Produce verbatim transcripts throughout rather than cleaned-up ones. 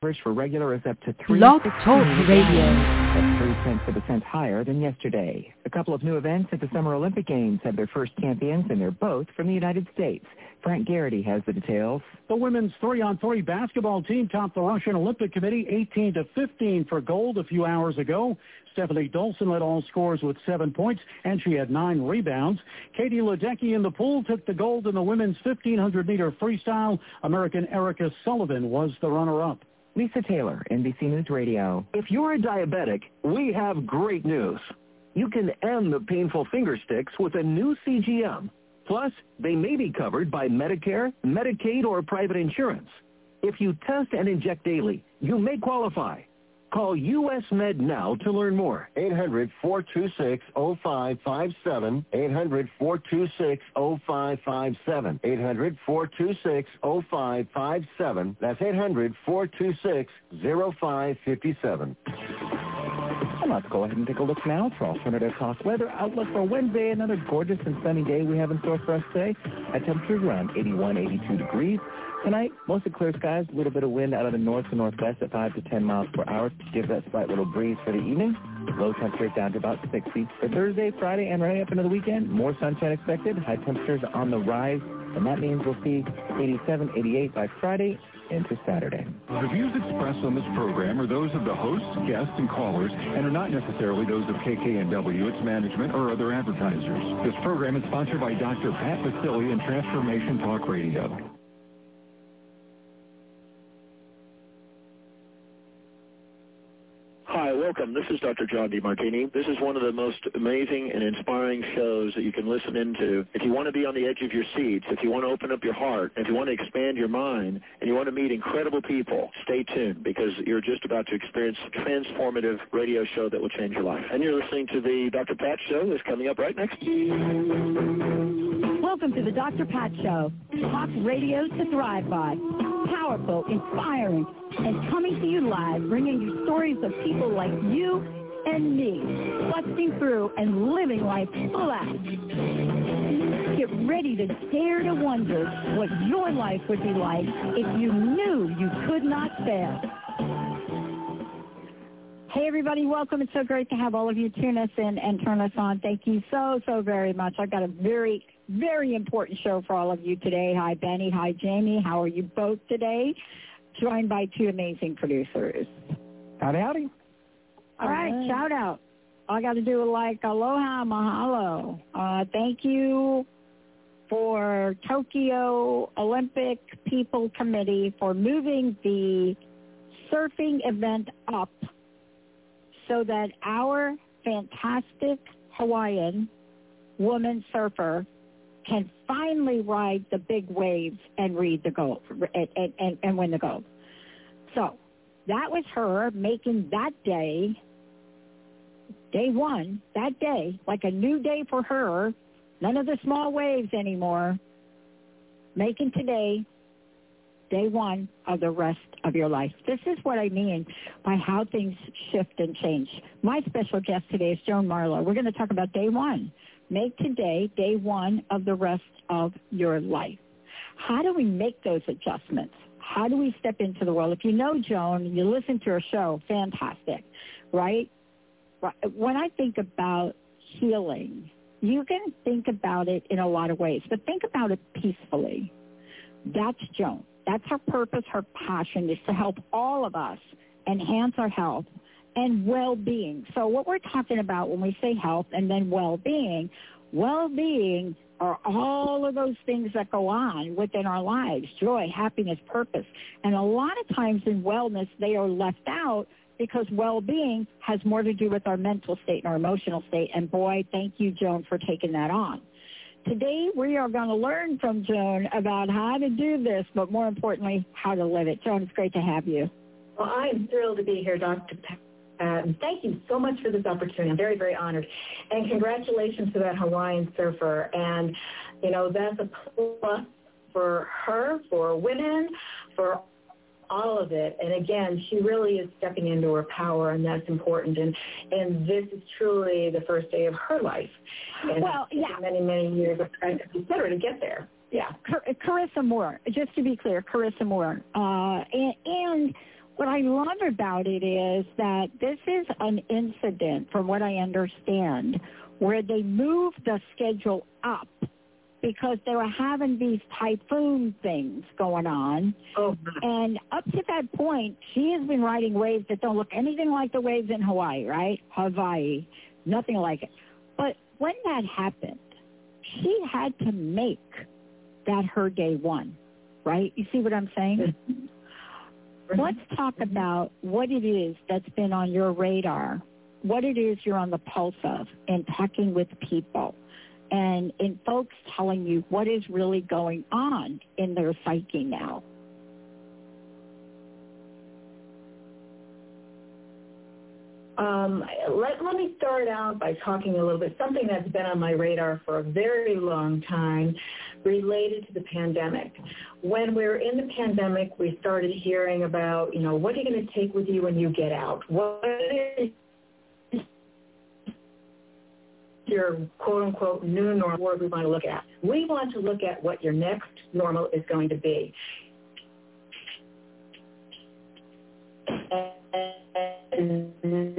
average for regular is up to three. Blog Talk Radio. That's three tenths of a cent higher than yesterday. A couple of new events at the Summer Olympic Games have their first champions, and they're both from the United States. Frank Garrity has the details. The women's three-on-three basketball team topped the Russian Olympic Committee eighteen to fifteen for gold a few hours ago. Stephanie Dolson led all scores with seven points, and she had nine rebounds. Katie Ledecky in the pool took the gold in the women's fifteen hundred meter freestyle. American Erica Sullivan was the runner-up. Lisa Taylor, N B C News Radio. If you're a diabetic, we have great news. You can end the painful finger sticks with a new C G M. Plus, they may be covered by Medicare, Medicaid, or private insurance. If you test and inject daily, you may qualify. Call U S Med now to learn more. eight hundred, four two six, oh five five seven. eight hundred, four two six, oh five five seven. eight hundred, four two six, oh five five seven. That's eight hundred, four two six, oh five five seven. And let's go ahead and take a look now for alternative cost weather outlook for Wednesday. Another gorgeous and sunny day we have in store for us today. At temperatures around eighty-one, eighty-two degrees. Tonight, mostly clear skies, a little bit of wind out of the north to northwest at five to ten miles per hour. Give that slight little breeze for the evening. Low temperature down to about sixty. For Thursday, Friday, and right up into the weekend, more sunshine expected. High temperatures on the rise, and that means we'll see eighty-seven, eighty-eight by Friday into Saturday. The views expressed on this program are those of the hosts, guests, and callers, and are not necessarily those of K K N W, its management, or other advertisers. This program is sponsored by Doctor Pat Vasili and Transformation Talk Radio. Hi, welcome. This is Doctor John DeMartini. This is one of the most amazing and inspiring shows that you can listen into. If you want to be on the edge of your seats, if you want to open up your heart, if you want to expand your mind, and you want to meet incredible people, stay tuned because you're just about to experience a transformative radio show that will change your life. And you're listening to the Doctor Pat Show that's coming up right next. Welcome to the Doctor Pat Show. Talk radio to thrive by. Powerful, inspiring, and coming to you live, bringing you stories of people like you and me, busting through and living life full out. Get ready to dare to wonder what your life would be like if you knew you could not fail. Hey, everybody, welcome. It's so great to have all of you tune us in and turn us on. Thank you so, so very much. I've got a very, very important show for all of you today. Hi, Benny. Hi, Jamie. How are you both today? Joined by two amazing producers. Howdy, howdy. All right, right. Shout out. I got to do it like aloha, mahalo. Uh, thank you for Tokyo Olympic People Committee for moving the surfing event up so that our fantastic Hawaiian woman surfer can finally ride the big waves and read the gold and, and, and win the gold. So that was her making that day, day one, that day, like a new day for her, none of the small waves anymore, making today day one of the rest of your life. This is what I mean by how things shift and change. My special guest today is Joan Marlowe. We're going to talk about day one. Make today day one of the rest of your life. How do we make those adjustments? How do we step into the world? If you know Joan, you listen to her show, fantastic, right? When I think about healing, you can think about it in a lot of ways, but think about it peacefully. That's Joan. That's her purpose, her passion is to help all of us enhance our health and well-being. So what we're talking about when we say health and then well-being, well-being are all of those things that go on within our lives, joy, happiness, purpose. And a lot of times in wellness, they are left out because well-being has more to do with our mental state and our emotional state. And boy, thank you, Joan, for taking that on. Today, we are going to learn from Joan about how to do this, but more importantly, how to live it. Joan, it's great to have you. Well, I am thrilled to be here, Doctor Pat. Um, thank you so much for this opportunity. I'm very, very honored. And congratulations to that Hawaiian surfer. And, you know, that's a plus for her, for women, for all of it. And again, she really is stepping into her power, and that's important. And and this is truly the first day of her life. And well, yeah. Many, many years of practice, et cetera, to get there. Yeah. Car- Carissa Moore, just to be clear, Carissa Moore. Uh, and, and what I love about it is that this is an incident, from what I understand, where they moved the schedule up because they were having these typhoon things going on. Oh. And up to that point, she has been riding waves that don't look anything like the waves in Hawaii, right? Hawaii, nothing like it. But when that happened, she had to make that her day one, right? You see what I'm saying? Let's talk about what it is that's been on your radar, what it is you're on the pulse of in talking with people and in folks telling you what is really going on in their psyche now. Um, let, let me start out by talking a little bit, something that's been on my radar for a very long time related to the pandemic. When we were in the pandemic, we started hearing about, you know, what are you going to take with you when you get out? What is your quote-unquote new normal word we want to look at? We want to look at what your next normal is going to be. And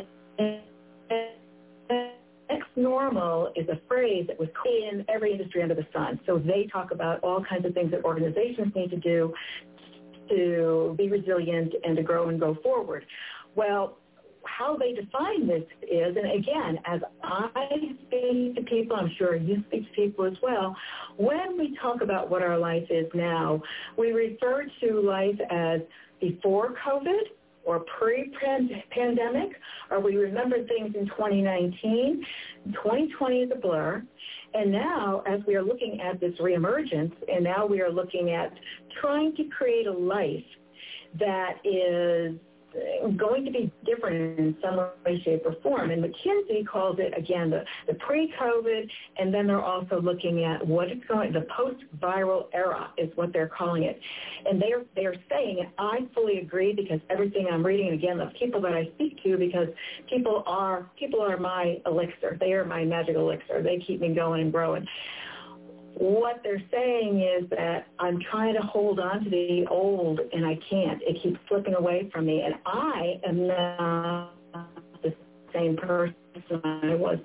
next normal is a phrase that was in every industry under the sun. So they talk about all kinds of things that organizations need to do to be resilient and to grow and go forward. Well, how they define this is, and again, as I speak to people, I'm sure you speak to people as well, when we talk about what our life is now, we refer to life as before COVID or pre-pandemic, or we remember things in twenty nineteen. twenty twenty is a blur. And now, as we are looking at this reemergence, and now we are looking at trying to create a life that is going to be different in some way, shape, or form. And McKinsey calls it, again, the, the pre-COVID, and then they're also looking at what it's going, the post-viral era is what they're calling it. And they're, they're saying, and I fully agree because everything I'm reading, and again, the people that I speak to, because people are, people are my elixir. They are my magic elixir. They keep me going and growing. What they're saying is that I'm trying to hold on to the old, and I can't. It keeps slipping away from me, and I am not the same person I was.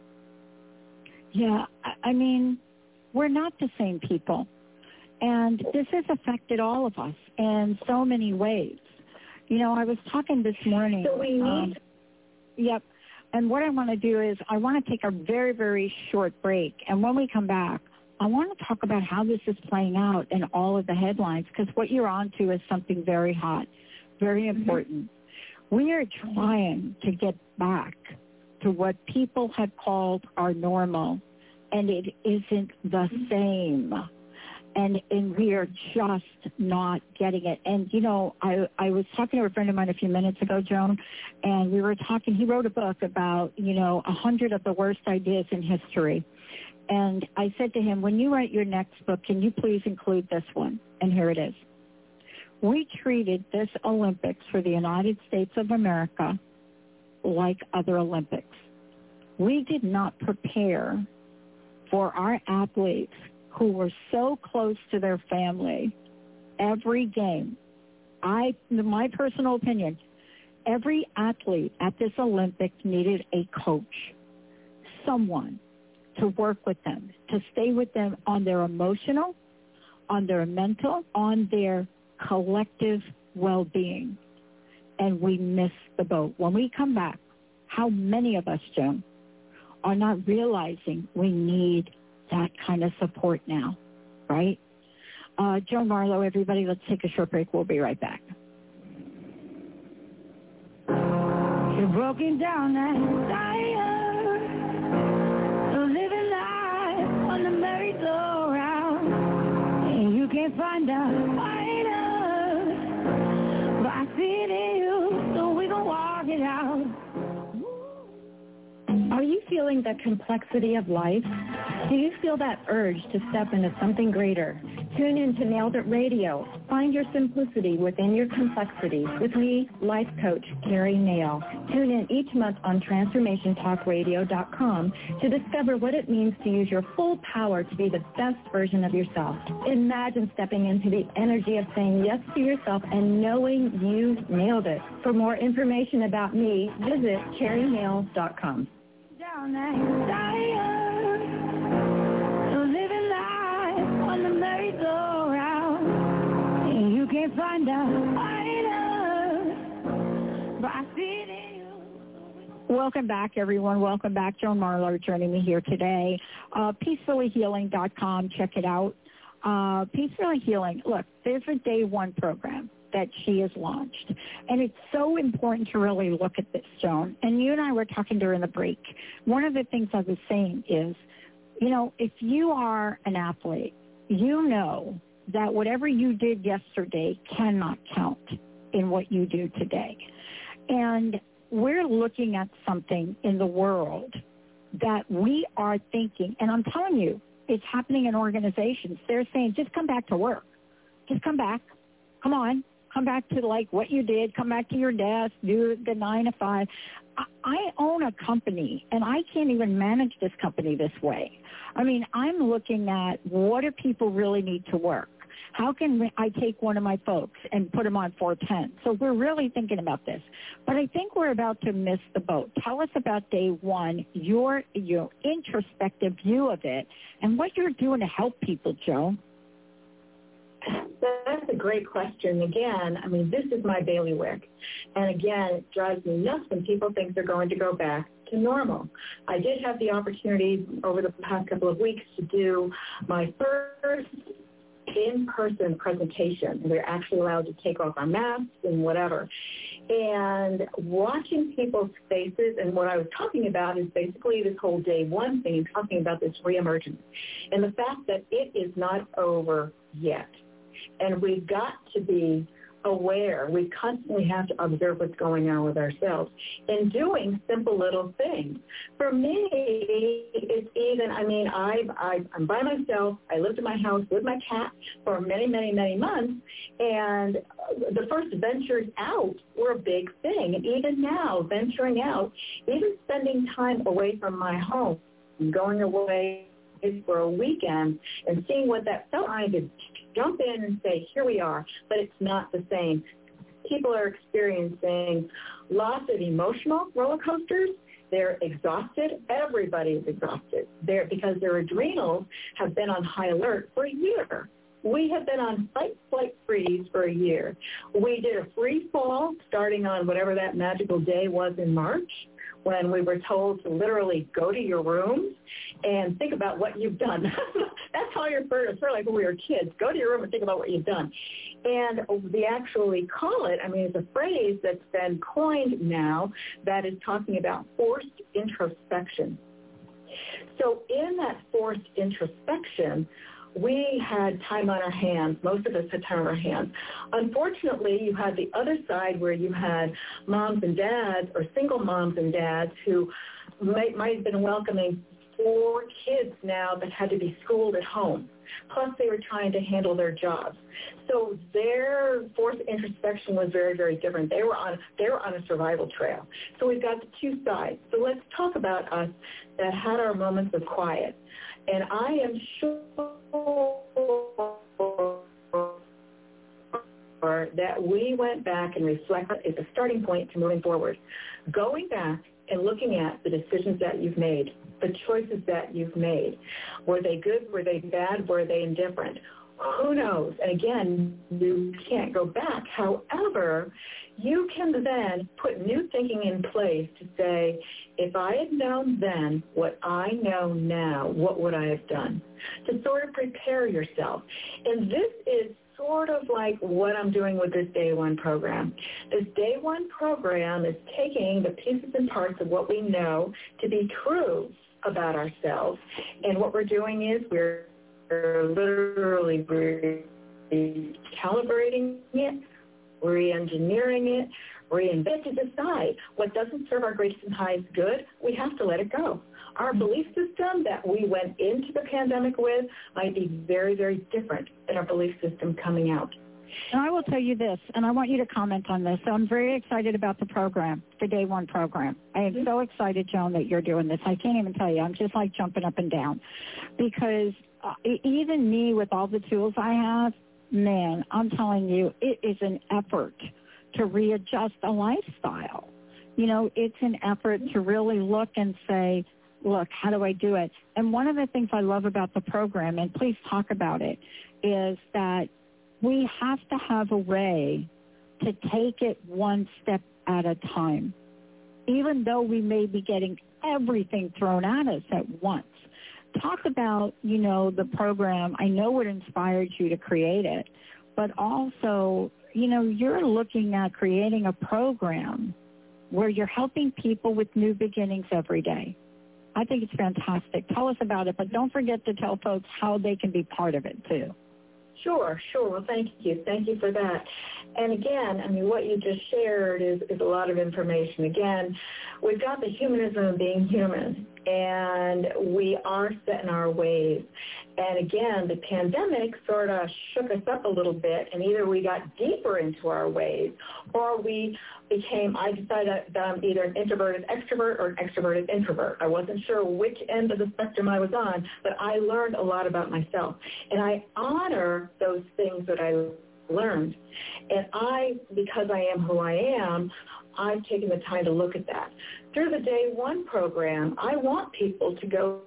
Yeah, I mean, we're not the same people, and this has affected all of us in so many ways. You know, I was talking this morning. So we need... Um, yep. And what I want to do is I want to take a very, very short break, and when we come back, I want to talk about how this is playing out in all of the headlines, because what you're on to is something very hot, very important. Mm-hmm. We are trying to get back to what people have called our normal, and it isn't the same. And, and we are just not getting it. And, you know, I, I was talking to a friend of mine a few minutes ago, Joan, and we were talking, he wrote a book about, you know, a hundred of the worst ideas in history. And I said to him, when you write your next book, can you please include this one? And here it is. We treated this Olympics for the United States of America like other Olympics. We did not prepare for our athletes who were so close to their family every game. I, my personal opinion, every athlete at this Olympics needed a coach, someone to work with them, to stay with them on their emotional, on their mental, on their collective well-being. And we missed the boat. When we come back, how many of us, Joan, are not realizing we need that kind of support now, right? Uh, Joan Marlowe, everybody, let's take a short break. We'll be right back. You're broken down and tired. And you can't find a fighter, but I see it in you, so we gon' walk it out. Are you feeling the complexity of life? Do you feel that urge to step into something greater, Tune in to Nailed It Radio. Find your simplicity within your complexity with me, life coach Carrie Nail. Tune in each month on transformation talk radio dot com to discover what it means to use your full power to be the best version of yourself. Imagine stepping into the energy of saying yes to yourself and knowing you nailed it. For more information about me, visit carrie nail dot com. Down that living life on the merry-go-round, and you can't find a fighter by seeing you. Welcome back, everyone. Welcome back. Joan Marlar joining me here today. Uh, peacefully healing dot com. Check it out. Uh, Peacefully Healing. Look, there's a day one program that she has launched. And it's so important to really look at this, Joan. And you and I were talking during the break. One of the things I was saying is, you know, if you are an athlete, you know that whatever you did yesterday cannot count in what you do today. And we're looking at something in the world that we are thinking, and I'm telling you, it's happening in organizations. They're saying, just come back to work. Just come back. Come on. Come back to, like, what you did. Come back to your desk. Do the nine to five. I own a company, and I can't even manage this company this way. I mean, I'm looking at what do people really need to work? How can I take one of my folks and put them on four ten? So we're really thinking about this. But I think we're about to miss the boat. Tell us about day one, your, your introspective view of it, and what you're doing to help people, Joan. That's a great question. Again, I mean, this is my bailiwick. And again, it drives me nuts when people think they're going to go back to normal. I did have the opportunity over the past couple of weeks to do my first in-person presentation. We're actually allowed to take off our masks and whatever. And watching people's faces, and what I was talking about is basically this whole day one thing, talking about this reemergence and the fact that it is not over yet. And we've got to be aware. We constantly have to observe what's going on with ourselves and doing simple little things. For me, it's even, I mean, I've, I've, I'm by myself. I lived in my house with my cat for many, many, many months. And the first ventures out were a big thing. And even now, venturing out, even spending time away from my home, going away for a weekend and seeing what that felt like, to jump in and say, here we are, but it's not the same. People are experiencing lots of emotional roller coasters. They're exhausted. Everybody is exhausted. They're, because their adrenals have been on high alert for a year. We have been on fight, flight, freeze for a year. We did a free fall starting on whatever that magical day was in March, when we were told to literally go to your rooms and think about what you've done. That's how you're first, sort of like when we were kids. Go to your room and think about what you've done. And they actually call it, I mean, it's a phrase that's been coined now that is talking about forced introspection. So in that forced introspection, we had time on our hands. Most of us had time on our hands. Unfortunately, you had the other side where you had moms and dads or single moms and dads who might, might have been welcoming four kids now that had to be schooled at home. Plus, they were trying to handle their jobs. So their forced introspection was very, very different. They were on they were on a survival trail. So we've got the two sides. So let's talk about us that had our moments of quiet. And I am sure that we went back and reflected as a starting point to moving forward. Going back and looking at the decisions that you've made, the choices that you've made. Were they good? Were they bad? Were they indifferent? Who knows? And again, you can't go back. However, you can then put new thinking in place to say, if I had known then what I know now, what would I have done? To sort of prepare yourself. And this is sort of like what I'm doing with this Day One program. This Day One program is taking the pieces and parts of what we know to be true about ourselves. And what we're doing is we're literally calibrating it, re-engineering it, reinvent to decide what doesn't serve our greatest and highest good, we have to let it go. Our belief system that we went into the pandemic with might be very, very different than our belief system coming out. And I will tell you this, and I want you to comment on this. So I'm very excited about the program, the Day One program. I am so excited, Joan, that you're doing this. I can't even tell you. I'm just like jumping up and down because uh, even me with all the tools I have, man, I'm telling you, it is an effort to readjust a lifestyle. You know, it's an effort to really look and say, look, how do I do it? And one of the things I love about the program, and please talk about it, is that we have to have a way to take it one step at a time, even though we may be getting everything thrown at us at once. Talk about, you know, the program. I know what inspired you to create it, but also, you know, you're looking at creating a program where you're helping people with new beginnings every day. I think it's fantastic. Tell us about it, but don't forget to tell folks how they can be part of it, too. Sure, sure. Well, thank you. Thank you for that. And again, I mean, what you just shared is, is a lot of information. Again, we've got the humanism of being human, and we are set in our ways. And again, the pandemic sort of shook us up a little bit, and either we got deeper into our ways, or we became, I decided that I'm either an introverted extrovert or an extroverted introvert. I wasn't sure which end of the spectrum I was on, but I learned a lot about myself. And I honor those things that I learned. And I, because I am who I am, I've taken the time to look at that. Through the Day One program, I want people to go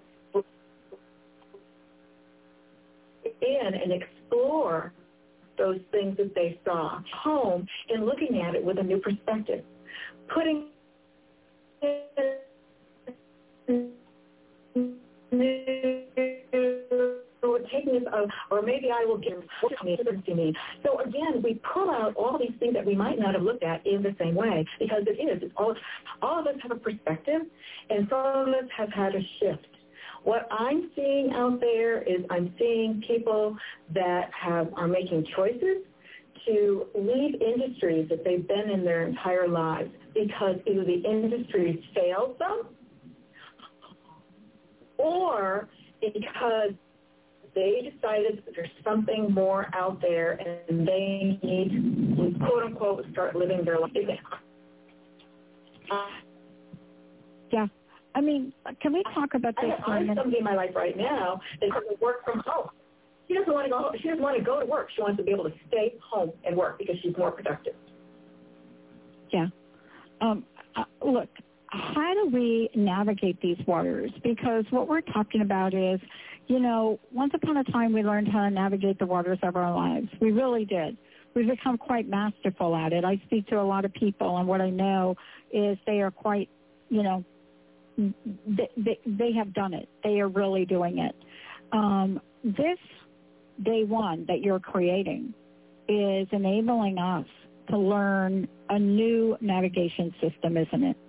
in and explore those things that they saw home and looking at it with a new perspective, putting taking this, uh, or maybe I will give to me. So again, we pull out all these things that we might not have looked at in the same way, because it is. It's all, all of us have a perspective, and some of us have had a shift. What I'm seeing out there is I'm seeing people that have are making choices to leave industries that they've been in their entire lives because either the industry failed them or because they decided that there's something more out there and they need to, quote unquote, start living their life. Yeah. I mean, can we talk about this? I have somebody in my life right now that doesn't work from home. She doesn't want to go. She doesn't want to go to work. She wants to be able to stay home and work because she's more productive. Yeah. Um, uh, look, how do we navigate these waters? Because what we're talking about is, you know, once upon a time we learned how to navigate the waters of our lives. We really did. We've become quite masterful at it. I speak to a lot of people, and what I know is they are quite, you know, They, they, they have done it. They are really doing it. Um, this Day One that you're creating is enabling us to learn a new navigation system, isn't it?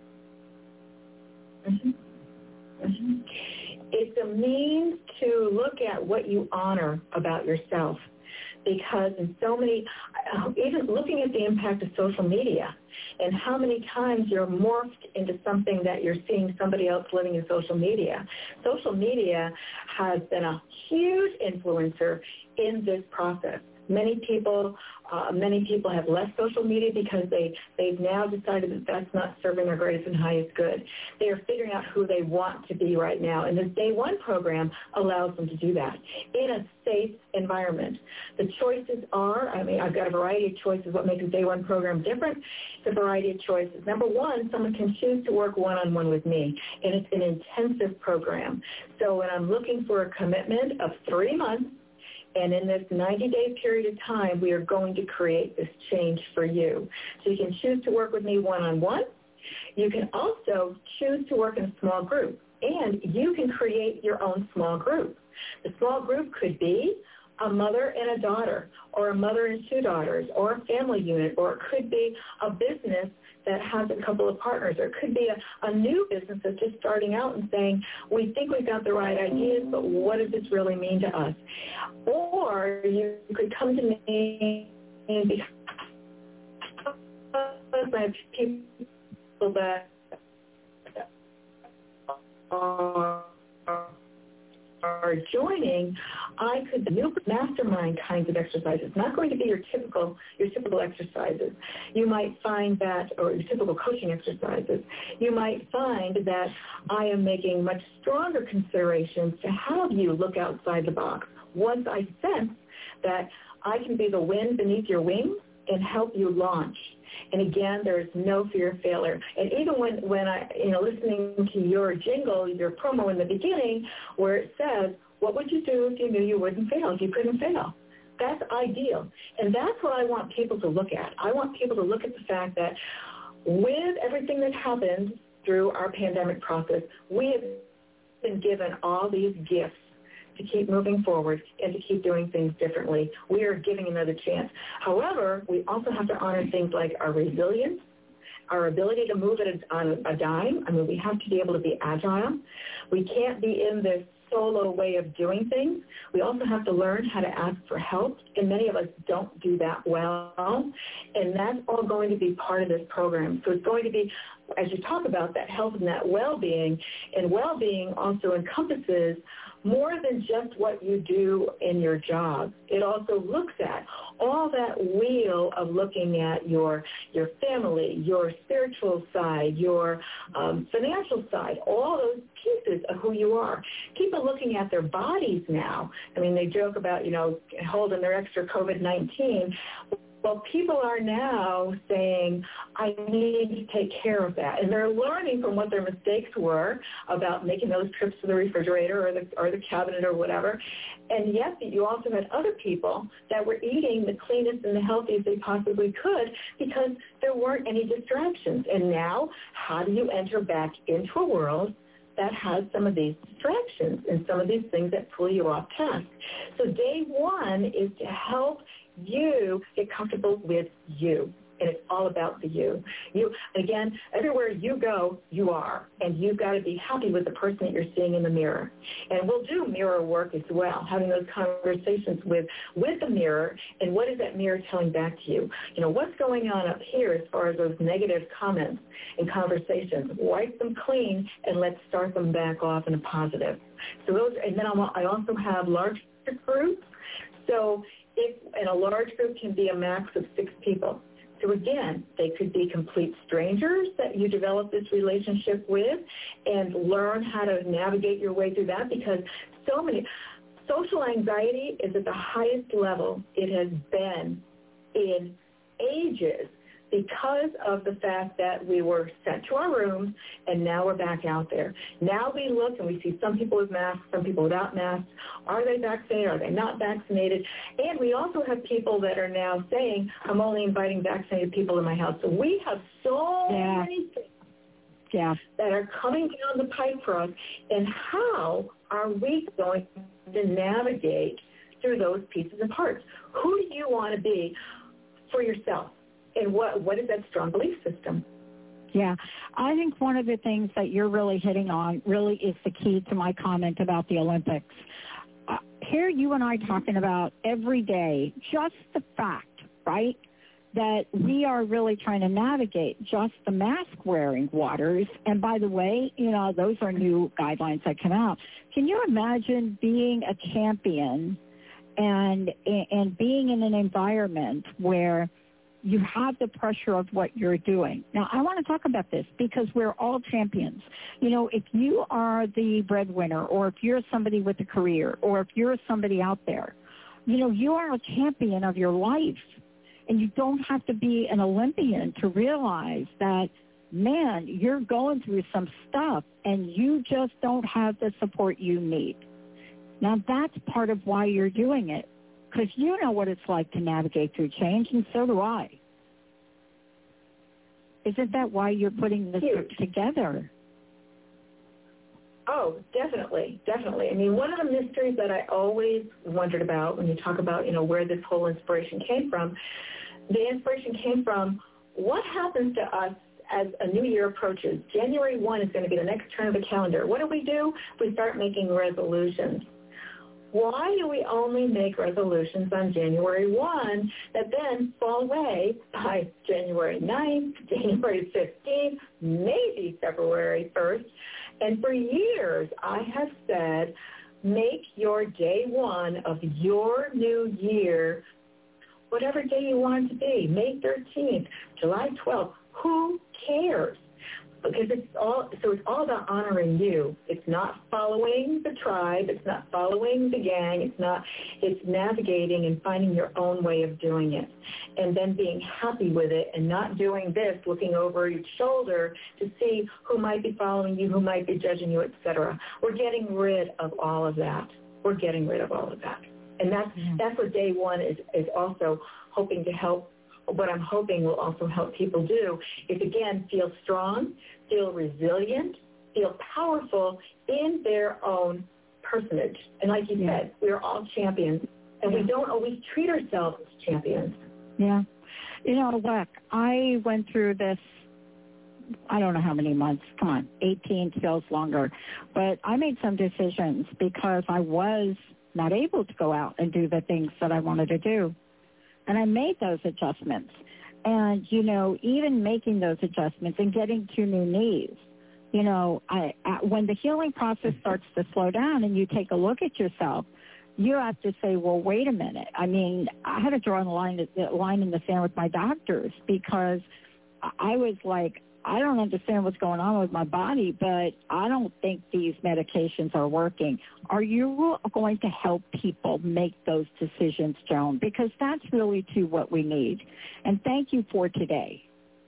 Mm-hmm. Mm-hmm. It's a means to look at what you honor about yourself. Because in so many, uh, even looking at the impact of social media and how many times you're morphed into something that you're seeing somebody else living in social media. Social media has been a huge influencer in this process. Many people, uh, many people have left social media because they, they've now decided that that's not serving their greatest and highest good. They are figuring out who they want to be right now, and this Day One program allows them to do that in a safe environment. The choices are, I mean, I've got a variety of choices. What makes the Day One program different? It's a variety of choices. Number one, someone can choose to work one-on-one with me, and it's an intensive program. So when I'm looking for a commitment of three months, and in this ninety-day period of time, we are going to create this change for you. So you can choose to work with me one-on-one. You can also choose to work in a small group, and you can create your own small group. The small group could be a mother and a daughter, or a mother and two daughters, or a family unit, or it could be a business that has a couple of partners, or it could be a, a new business that's just starting out and saying, we think we've got the right ideas, but what does this really mean to us? Or you could come to me I have people that are, are joining, I could do mastermind kinds of exercises, not going to be your typical your typical exercises. You might find that, or your typical coaching exercises, you might find that I am making much stronger considerations to have you look outside the box. Once I sense that I can be the wind beneath your wings and help you launch. And again, there's no fear of failure. And even when, when I, you know, listening to your jingle, your promo in the beginning, where it says, what would you do if you knew you wouldn't fail, if you couldn't fail? That's ideal. And that's what I want people to look at. I want people to look at the fact that with everything that happened through our pandemic process, we have been given all these gifts to keep moving forward and to keep doing things differently. We are giving another chance. However, we also have to honor things like our resilience, our ability to move at a, on a dime. I mean, we have to be able to be agile. We can't be in this solo way of doing things. We also have to learn how to ask for help, and many of us don't do that well, and that's all going to be part of this program. So it's going to be, as you talk about that health and that well-being, and well-being also encompasses more than just what you do in your job. It also looks at all that wheel of looking at your your family, your spiritual side, your um, financial side, all those pieces of who you are. People looking at their bodies now. I mean, they joke about, you know, holding their extra COVID nineteen. Well, people are now saying, I need to take care of that. And they're learning from what their mistakes were about making those trips to the refrigerator or the, or the cabinet or whatever. And yet you also had other people that were eating the cleanest and the healthiest they possibly could because there weren't any distractions. And now, how do you enter back into a world that has some of these distractions and some of these things that pull you off task? So day one is to help you get comfortable with you, and it's all about the you. You, again, everywhere you go, you are, and you've got to be happy with the person that you're seeing in the mirror. And we'll do mirror work as well, having those conversations with, with the mirror, and what is that mirror telling back to you? You know, what's going on up here as far as those negative comments and conversations? Wipe them clean, and let's start them back off in a positive. So those, and then I also have large groups. So if, and a large group can be a max of six people. So again, they could be complete strangers that you develop this relationship with and learn how to navigate your way through that, because so many, social anxiety is at the highest level it has been in ages, because of the fact that we were sent to our rooms and now we're back out there. Now we look and we see some people with masks, some people without masks. Are they vaccinated? Are they not vaccinated? And we also have people that are now saying, I'm only inviting vaccinated people in my house. So we have so yeah. many things yeah. that are coming down the pipe for us. And how are we going to navigate through those pieces and parts? Who do you want to be for yourself? And what what is that strong belief system? Yeah, I think one of the things that you're really hitting on really is the key to my comment about the Olympics. Uh, here you and I talking about every day, just the fact, right, that we are really trying to navigate just the mask-wearing waters. And by the way, you know, those are new guidelines that come out. Can you imagine being a champion and and being in an environment where you have the pressure of what you're doing? Now, I want to talk about this because we're all champions. You know, if you are the breadwinner, or if you're somebody with a career, or if you're somebody out there, you know, you are a champion of your life. And you don't have to be an Olympian to realize that, man, you're going through some stuff and you just don't have the support you need. Now, that's part of why you're doing it, because you know what it's like to navigate through change, and so do I. Isn't that why you're putting this Huge. together? Oh, definitely, definitely. I mean, one of the mysteries that I always wondered about when you talk about, you know, where this whole inspiration came from, the inspiration came from what happens to us as a new year approaches. January first is going to be the next turn of the calendar. What do we do? We start making resolutions. Why do we only make resolutions on January first that then fall away by January ninth, January fifteenth, maybe February first? And for years, I have said, make your day one of your new year whatever day you want it to be, May thirteenth, July twelfth. Who cares? Because it's all, so it's all about honoring you. It's not following the tribe. It's not following the gang. It's not, it's navigating and finding your own way of doing it. And then being happy with it and not doing this, looking over each shoulder to see who might be following you, who might be judging you, et cetera. We're getting rid of all of that. We're getting rid of all of that. And that's, mm-hmm. that's what day one is, is also hoping to help. What I'm hoping will also help people do is, again, feel strong, feel resilient, feel powerful in their own personage. And like you yeah. said, we're all champions, and yeah. we don't always treat ourselves as champions. Yeah. You know, look, I went through this, I don't know how many months, come on, eighteen feels longer, but I made some decisions because I was not able to go out and do the things that I wanted to do. And I made those adjustments. And, you know, even making those adjustments and getting to new knees, you know, I, I, when the healing process starts to slow down and you take a look at yourself, you have to say, well, wait a minute. I mean, I had to draw a line, a line in the sand with my doctors because I was like, I don't understand what's going on with my body, but I don't think these medications are working. Are you going to help people make those decisions, Joan? Because that's really, too, what we need. And thank you for today.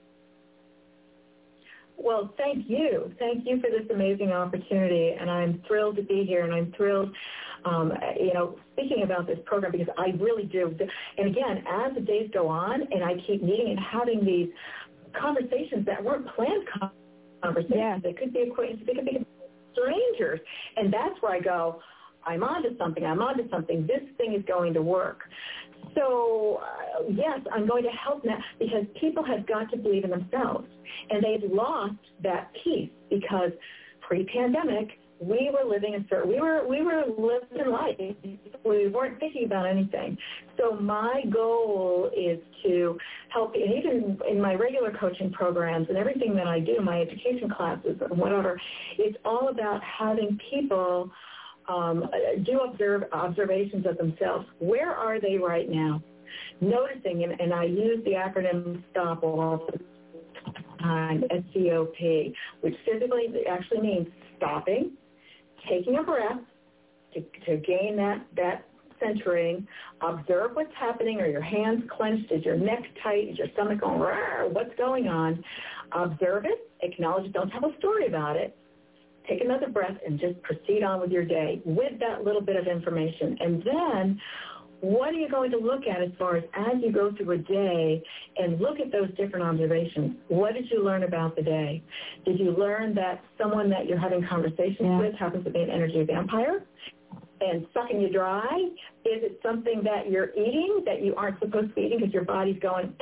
Well, thank you. Thank you for this amazing opportunity, and I'm thrilled to be here, and I'm thrilled, um, you know, speaking about this program because I really do. And, again, as the days go on and I keep meeting and having these conversations that weren't planned conversations. Yeah. They could be acquaintances. They could be strangers. And that's where I go, I'm onto something. I'm onto something. This thing is going to work. So, uh, yes, I'm going to help now because people have got to believe in themselves. And they've lost that piece because pre-pandemic, we were living in certain, we were we were living life. We weren't thinking about anything. So my goal is to help, and even in my regular coaching programs and everything that I do, my education classes and whatever, it's all about having people um, do observe observations of themselves. Where are they right now? Noticing, and, and I use the acronym STOP all the time, S C O P, which physically actually means stopping, taking a breath to, to gain that, that centering, observe what's happening. Are your hands clenched? Is your neck tight? Is your stomach going, rawr? What's going on? Observe it, acknowledge it, don't tell a story about it. Take another breath and just proceed on with your day with that little bit of information. And then what are you going to look at as far as as you go through a day and look at those different observations? What did you learn about the day? Did you learn that someone that you're having conversations yeah. with happens to be an energy vampire and sucking you dry? Is it something that you're eating that you aren't supposed to be eating because your body's going,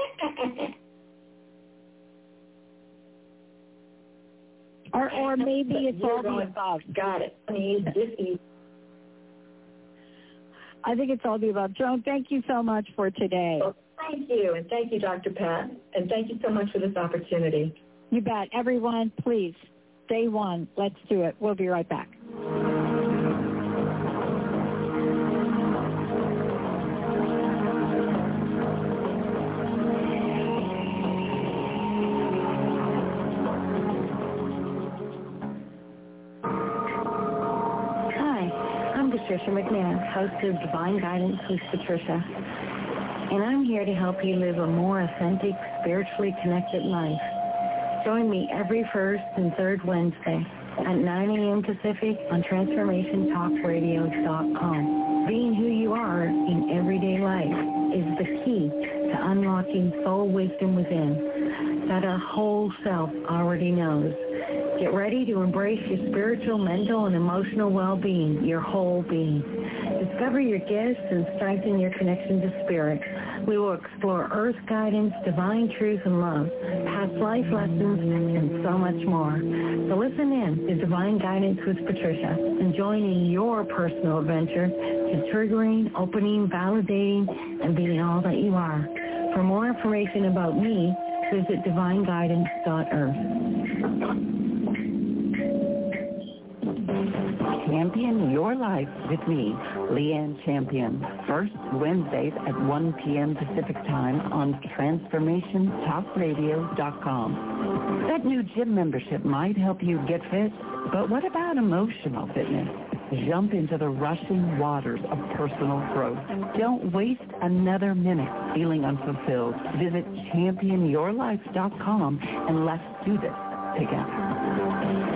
or, or maybe it's all the above. Got it. I mean, just eat. I think it's all the above. Joan, thank you so much for today. Well, thank you, and thank you, Doctor Pat, and thank you so much for this opportunity. You bet. Everyone, please, day one, let's do it. We'll be right back. Patricia McMahon, host of Divine Guidance with Patricia, and I'm here to help you live a more authentic, spiritually connected life. Join me every first and third Wednesday at nine a.m. Pacific on transformation talk radio dot com. Being who you are in everyday life is the key to unlocking soul wisdom within that our whole self already knows. Get ready to embrace your spiritual, mental, and emotional well-being, your whole being. Discover your gifts and strengthen your connection to spirit. We will explore earth guidance, divine truth and love, past life lessons, and so much more. So listen in to Divine Guidance with Patricia and join in your personal adventure to triggering, opening, validating, and being all that you are. For more information about me, visit divine guidance dot earth. Champion Your Life with me, Leanne Champion. First Wednesdays at one p.m. Pacific Time on transformation talk radio dot com. That new gym membership might help you get fit, but what about emotional fitness? Jump into the rushing waters of personal growth. Don't waste another minute feeling unfulfilled. Visit champion your life dot com and let's do this together.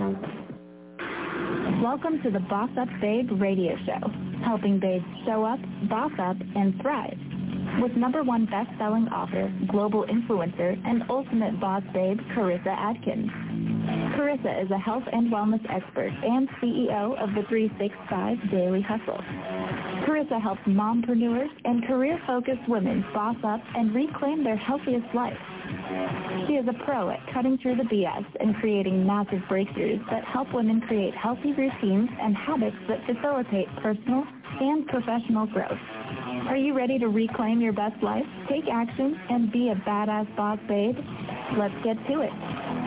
Welcome to the Boss Up Babe radio show, helping babes show up, boss up, and thrive. With number one best-selling author, global influencer, and ultimate boss babe, Carissa Adkins. Carissa is a health and wellness expert and C E O of the three sixty-five Daily Hustle. Carissa helps mompreneurs and career-focused women boss up and reclaim their healthiest life. She is a pro at cutting through the B S and creating massive breakthroughs that help women create healthy routines and habits that facilitate personal and professional growth. Are you ready to reclaim your best life, take action, and be a badass boss babe? Let's get to it.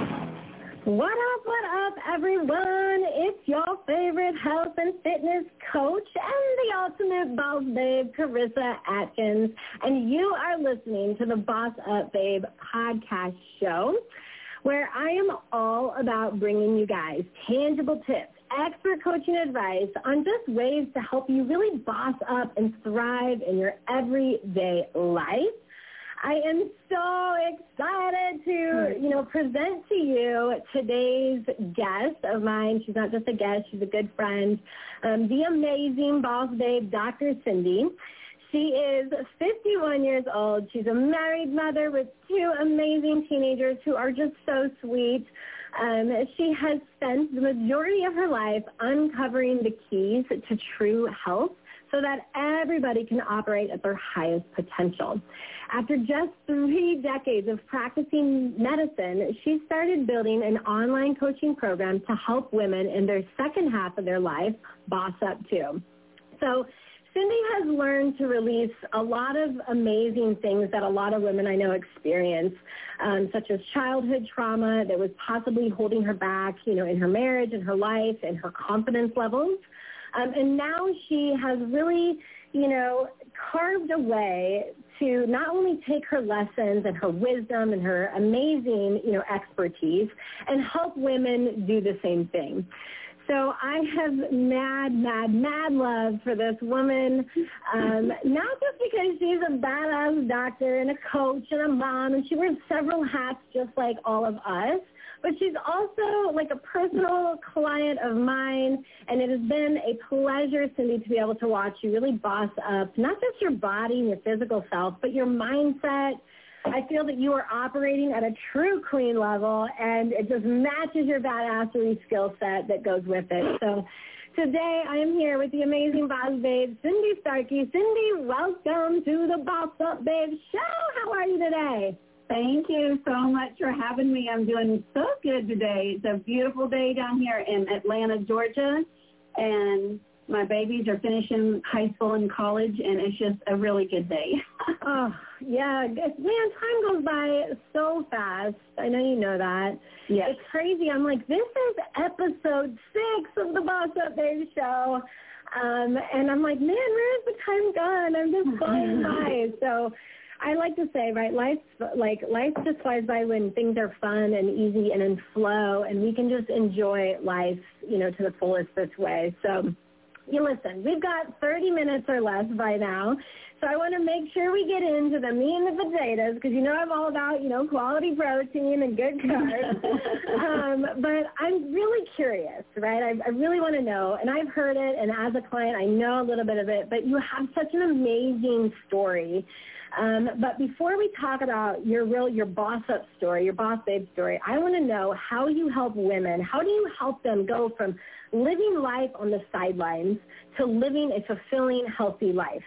What up, what up, everyone? It's your favorite health and fitness coach and the ultimate boss babe, Carissa Atkins, and you are listening to the Boss Up Babe podcast show, where I am all about bringing you guys tangible tips, expert coaching advice on just ways to help you really boss up and thrive in your everyday life. I am so excited to, you know, present to you today's guest of mine. She's not just a guest, she's a good friend, um, the amazing boss babe, Doctor Cindy. She is fifty-one years old. She's a married mother with two amazing teenagers who are just so sweet. Um, she has spent the majority of her life uncovering the keys to true health so that everybody can operate at their highest potential. After just three decades of practicing medicine, she started building an online coaching program to help women in their second half of their life boss up too. So Cindy has learned to release a lot of amazing things that a lot of women I know experience, um, such as childhood trauma that was possibly holding her back, you know, in her marriage, in her life, and her confidence levels. Um, and now she has really, you know, carved a way to not only take her lessons and her wisdom and her amazing, you know, expertise and help women do the same thing. So I have mad, mad, mad love for this woman, um, not just because she's a badass doctor and a coach and a mom, and she wears several hats just like all of us, but she's also like a personal client of mine, and it has been a pleasure, Cindy, to be able to watch you really boss up not just your body and your physical self, but your mindset. I feel that you are operating at a true queen level, and it just matches your badassery skill set that goes with it. So today I am here with the amazing boss babe, Cindy Starkey. Cindy, welcome to the Boss Up Babe show. How are you today? Thank you so much for having me. I'm doing so good today. It's a beautiful day down here in Atlanta, Georgia, and my babies are finishing high school and college, and it's just a really good day. Oh, yeah. Man, time goes by so fast. I know you know that. Yes. It's crazy. I'm like, this is episode six of the Boss Up Babe show. Um, and I'm like, man, where's the time gone? I'm just flying by. So I like to say, right, life, like, life just flies by when things are fun and easy and in flow, and we can just enjoy life, you know, to the fullest this way. So you listen, we've got thirty minutes or less by now, so I want to make sure we get into the meat and the potatoes, because you know I'm all about, you know, quality protein and good carbs. um, but I'm really curious, right? I, I really want to know, and I've heard it, and as a client, I know a little bit of it, but you have such an amazing story. Um, but before we talk about your real, your boss up story, your boss babe story, I want to know how you help women. How do you help them go from living life on the sidelines to living a fulfilling, healthy life?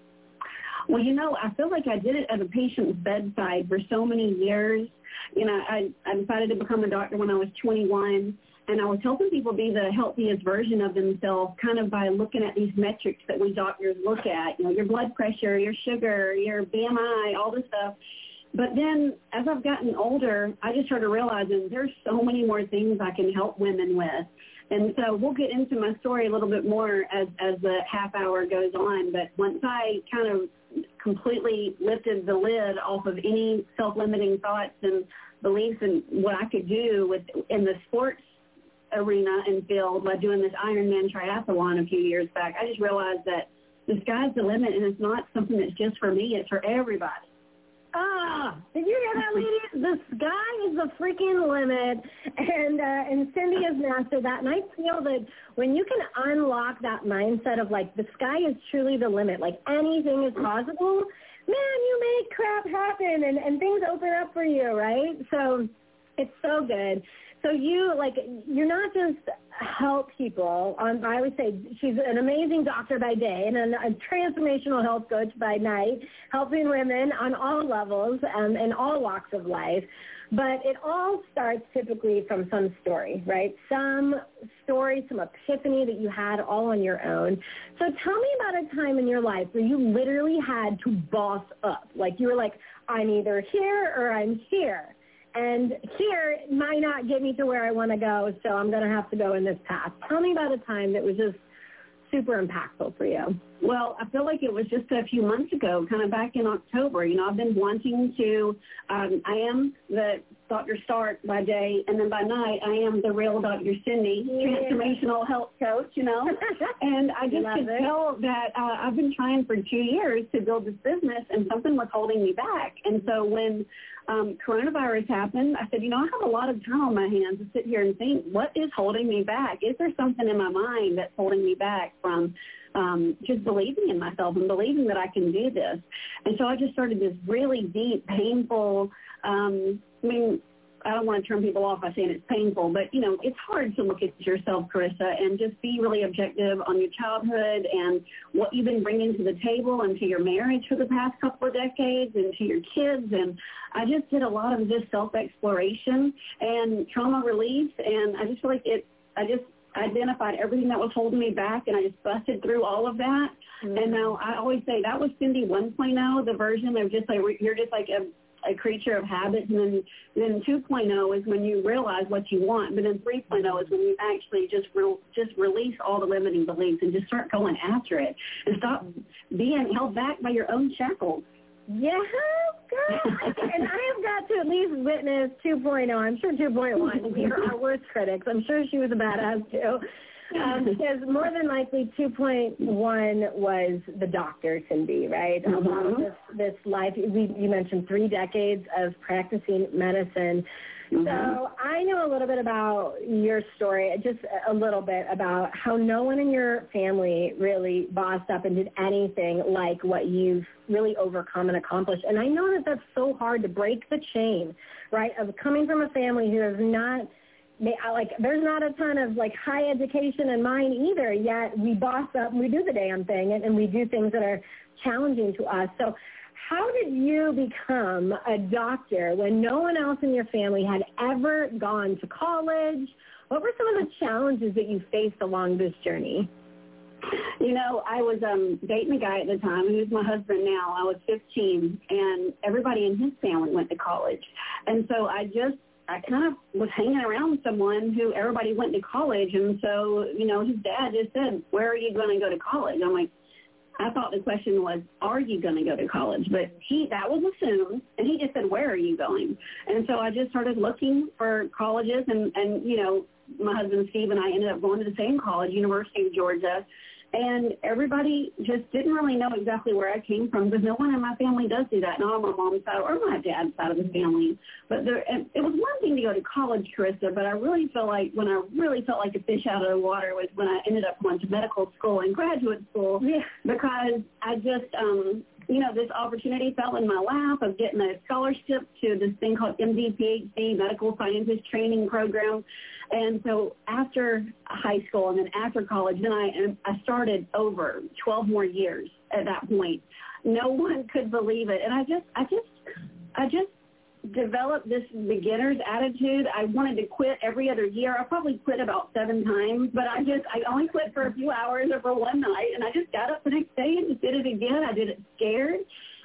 Well, you know, I feel like I did it at a patient's bedside for so many years. You know, I, I decided to become a doctor when I was twenty-one, and I was helping people be the healthiest version of themselves kind of by looking at these metrics that we doctors look at, you know, your blood pressure, your sugar, your B M I, all this stuff. But then as I've gotten older, I just started realizing there's so many more things I can help women with. And so we'll get into my story a little bit more as, as the half hour goes on. But once I kind of completely lifted the lid off of any self-limiting thoughts and beliefs and what I could do with in the sports arena and field by doing this Ironman triathlon a few years back, I just realized that the sky's the limit, and it's not something that's just for me, it's for everybody. Ah, did you hear that, ladies? The sky is the freaking limit, and uh, and Cindy has mastered that. And I feel that when you can unlock that mindset of, like, the sky is truly the limit, like anything is possible, man, you make crap happen, and, and things open up for you, right? So it's so good. So you, like, you're not just help people. On, I always say she's an amazing doctor by day and a, a transformational health coach by night, helping women on all levels um, and all walks of life. But it all starts typically from some story, right? Some story, some epiphany that you had all on your own. So tell me about a time in your life where you literally had to boss up. Like you were like, I'm either here or I'm here. And here might not get me to where I want to go, so I'm going to have to go in this path. Tell me about a time that was just super impactful for you. Well, I feel like it was just a few months ago, kind of back in October. You know, I've been wanting to, um, I am the Doctor Stark by day, and then by night, I am the real Doctor Cindy, yeah. transformational health coach, you know. And I just could it. tell that uh, I've been trying for two years to build this business, and something was holding me back. And so when um, coronavirus happened, I said, you know, I have a lot of time on my hands to sit here and think, what is holding me back? Is there something in my mind that's holding me back from Um, just believing in myself and believing that I can do this? And so I just started this really deep, painful, um, I mean, I don't want to turn people off by saying it's painful, but, you know, it's hard to look at yourself, Carissa, and just be really objective on your childhood and what you've been bringing to the table and to your marriage for the past couple of decades and to your kids. And I just did a lot of this self-exploration and trauma release, and I just feel like it, I just identified everything that was holding me back, and I just busted through all of that. Mm-hmm. And now I always say that was Cindy one point oh, the version of just like you're just like a, a creature of habits. And then, then two point oh is when you realize what you want. But then three point oh is when you actually just re- just release all the limiting beliefs and just start going after it and stop being held back by your own shackles. Yeah, girl. And I have got to at least witness two point oh. I'm sure two point one, we are our worst critics. I'm sure she was a badass, too. Um, because more than likely two point one was the doctor, Cindy, right? Mm-hmm. Um, this, this life, we, you mentioned three decades of practicing medicine. Mm-hmm. So I know a little bit about your story, just a little bit about how no one in your family really bossed up and did anything like what you've really overcome and accomplished. And I know that that's so hard to break the chain, right, of coming from a family who has not, like, there's not a ton of, like, high education in mine either, yet we boss up and we do the damn thing and, and we do things that are challenging to us. So how did you become a doctor when no one else in your family had ever gone to college? What were some of the challenges that you faced along this journey? You know, I was um, dating a guy at the time, who's my husband now. I was fifteen, and everybody in his family went to college. And so I just, I kind of was hanging around with someone who everybody went to college. And so, you know, his dad just said, where are you going to go to college? I'm like, I thought the question was, are you going to go to college? But he, that was assumed, and he just said, where are you going? And so I just started looking for colleges, and, and you know, my husband Steve and I ended up going to the same college, University of Georgia. And everybody just didn't really know exactly where I came from, because no one in my family does do that, not on my mom's side or my dad's side of the family. But there, it was one thing to go to college, Carissa, but I really feel like when I really felt like a fish out of the water was when I ended up going to medical school and graduate school, yeah. because I just, um, you know, this opportunity fell in my lap of getting a scholarship to this thing called M D P H D, Medical Scientist Training Program. And so after high school and then after college, then I, I started over twelve more years at that point. No one could believe it. And I just, I just, I just developed this beginner's attitude. I wanted to quit every other year. I probably quit about seven times, but I just, I only quit for a few hours or for one night, and I just got up the next day and just did it again. I did it scared.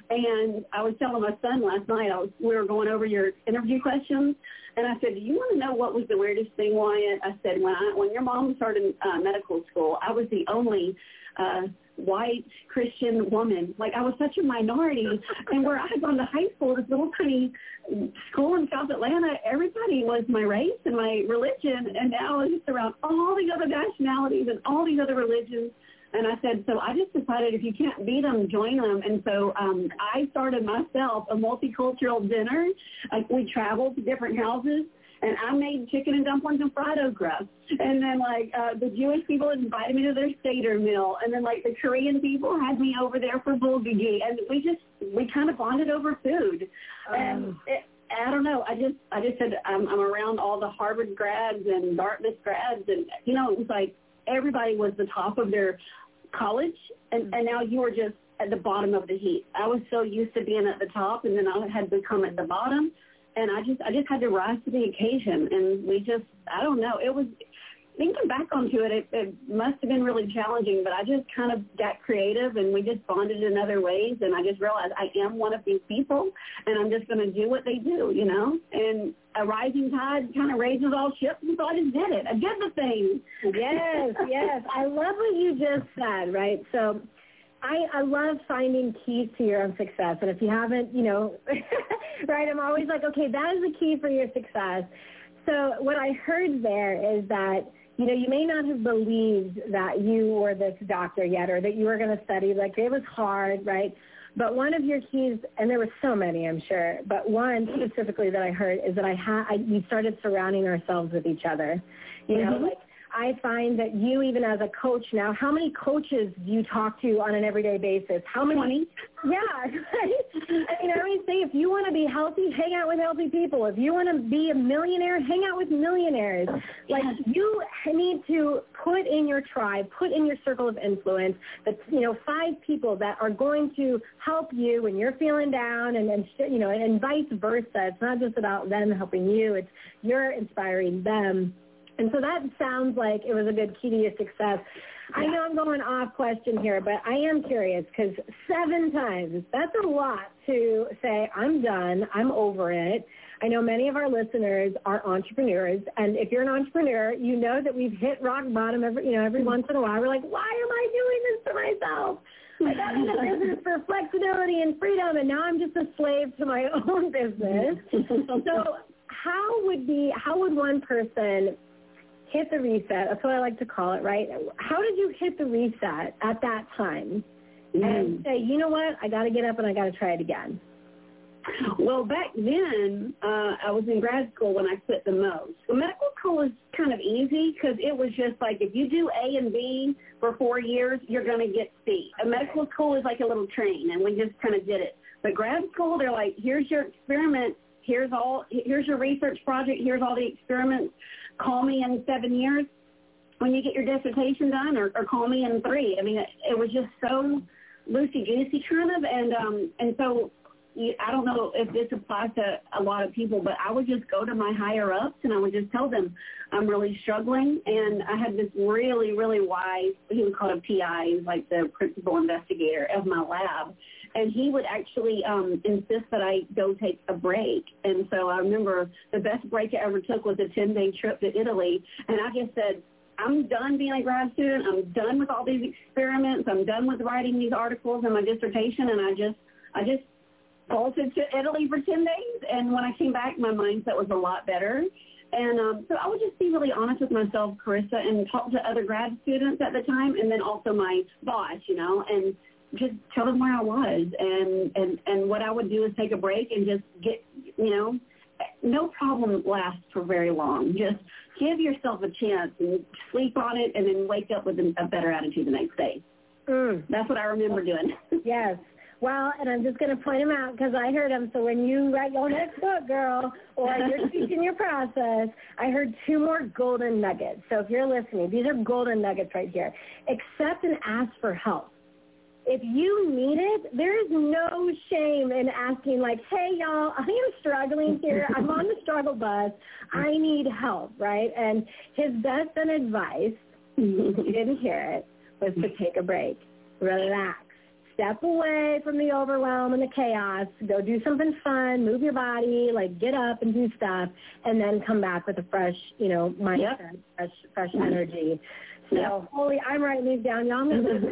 And I was telling my son last night, I was, we were going over your interview questions, and I said, do you want to know what was the weirdest thing, Wyatt? I said, when I, when your mom started uh, medical school, I was the only uh, white Christian woman. Like, I was such a minority. And where I had gone to high school, this little tiny school in South Atlanta, everybody was my race and my religion. And now I'm just around all these other nationalities and all these other religions. And I said, so I just decided if you can't beat them, join them. And so um, I started myself a multicultural dinner. Like, we traveled to different houses. And I made chicken and dumplings and fried okra. And then, like, uh, the Jewish people invited me to their Seder meal. And then, like, the Korean people had me over there for bulgogi. And we just, we kind of bonded over food. Um, and it, I don't know. I just, I just said I'm, I'm around all the Harvard grads and Dartmouth grads. And, you know, it was like everybody was the top of their college. And, and now you were just at the bottom of the heap. I was so used to being at the top, and then I had become at the bottom. And I just I just had to rise to the occasion, and we just, I don't know, it was, thinking back onto it, it, it must have been really challenging, but I just kind of got creative, and we just bonded in other ways, and I just realized I am one of these people, and I'm just going to do what they do, you know, and a rising tide kind of raises all ships, and so I just did it. I did the thing. Yes, yes. I love what you just said, right? So I, I love finding keys to your own success. And if you haven't, you know, right, I'm always like, okay, that is the key for your success. So what I heard there is that, you know, you may not have believed that you were this doctor yet, or that you were going to study. Like, it was hard, right? But one of your keys, and there were so many, I'm sure, but one specifically that I heard is that I had, I, we started surrounding ourselves with each other. You know, mm-hmm. like, I find that you, even as a coach now, how many coaches do you talk to on an everyday basis? How many? Yeah. I mean, I always say, if you want to be healthy, hang out with healthy people. If you want to be a millionaire, hang out with millionaires. Like, you need to put in your tribe, put in your circle of influence, that, you know, five people that are going to help you when you're feeling down, and, and you know, and, and vice versa. It's not just about them helping you. It's you're inspiring them. And so that sounds like it was a good key to your success. Yeah. I know I'm going off question here, but I am curious, because seven times, that's a lot to say, I'm done, I'm over it. I know many of our listeners are entrepreneurs, and if you're an entrepreneur, you know that we've hit rock bottom every, you know, every once in a while. We're like, why am I doing this to myself? I got in the business for flexibility and freedom, and now I'm just a slave to my own business. So how would be, how would one person hit the reset? That's what I like to call it, right? How did you hit the reset at that time mm. and say, you know what, I got to get up and I got to try it again? Well, back then, uh, I was in grad school when I quit the most. So medical school was kind of easy, because it was just like, if you do A and B for four years, you're going to get C. A medical school is like a little train, and we just kind of did it. But grad school, they're like, here's your experiment, here's all, here's your research project, here's all the experiments. Call me in seven years when you get your dissertation done, or, or call me in three. I mean, it, it was just so loosey-goosey kind of, and um, and so you, I don't know if this applies to a lot of people, but I would just go to my higher-ups, and I would just tell them, I'm really struggling. And I had this really, really wise, he was called a P I, he was like the principal investigator of my lab, and he would actually um, insist that I go take a break. And so I remember the best break I ever took was a ten-day trip to Italy. And I just said, I'm done being a grad student. I'm done with all these experiments. I'm done with writing these articles in my dissertation. And I just, I just bolted to Italy for ten days. And when I came back, my mindset was a lot better. And um, so I would just be really honest with myself, Carissa, and talk to other grad students at the time, and then also my boss, you know, and just tell them where I was, and, and, and what I would do is take a break and just get, you know, no problem lasts for very long. Just give yourself a chance and sleep on it, and then wake up with a better attitude the next day. Mm. That's what I remember doing. Yes. Well, and I'm just going to point them out because I heard them. So when you write your next book, girl, or you're teaching your process, I heard two more golden nuggets. So if you're listening, these are golden nuggets right here. Accept and ask for help. If you need it, there is no shame in asking, like, hey, y'all, I am struggling here. I'm on the struggle bus. I need help, right? And his best advice, if you didn't hear it, was to take a break, relax, step away from the overwhelm and the chaos, go do something fun, move your body, like get up and do stuff, and then come back with a fresh, you know, mindset, yep. fresh, fresh energy. So, yep. Holy, I'm writing these down. Y'all know this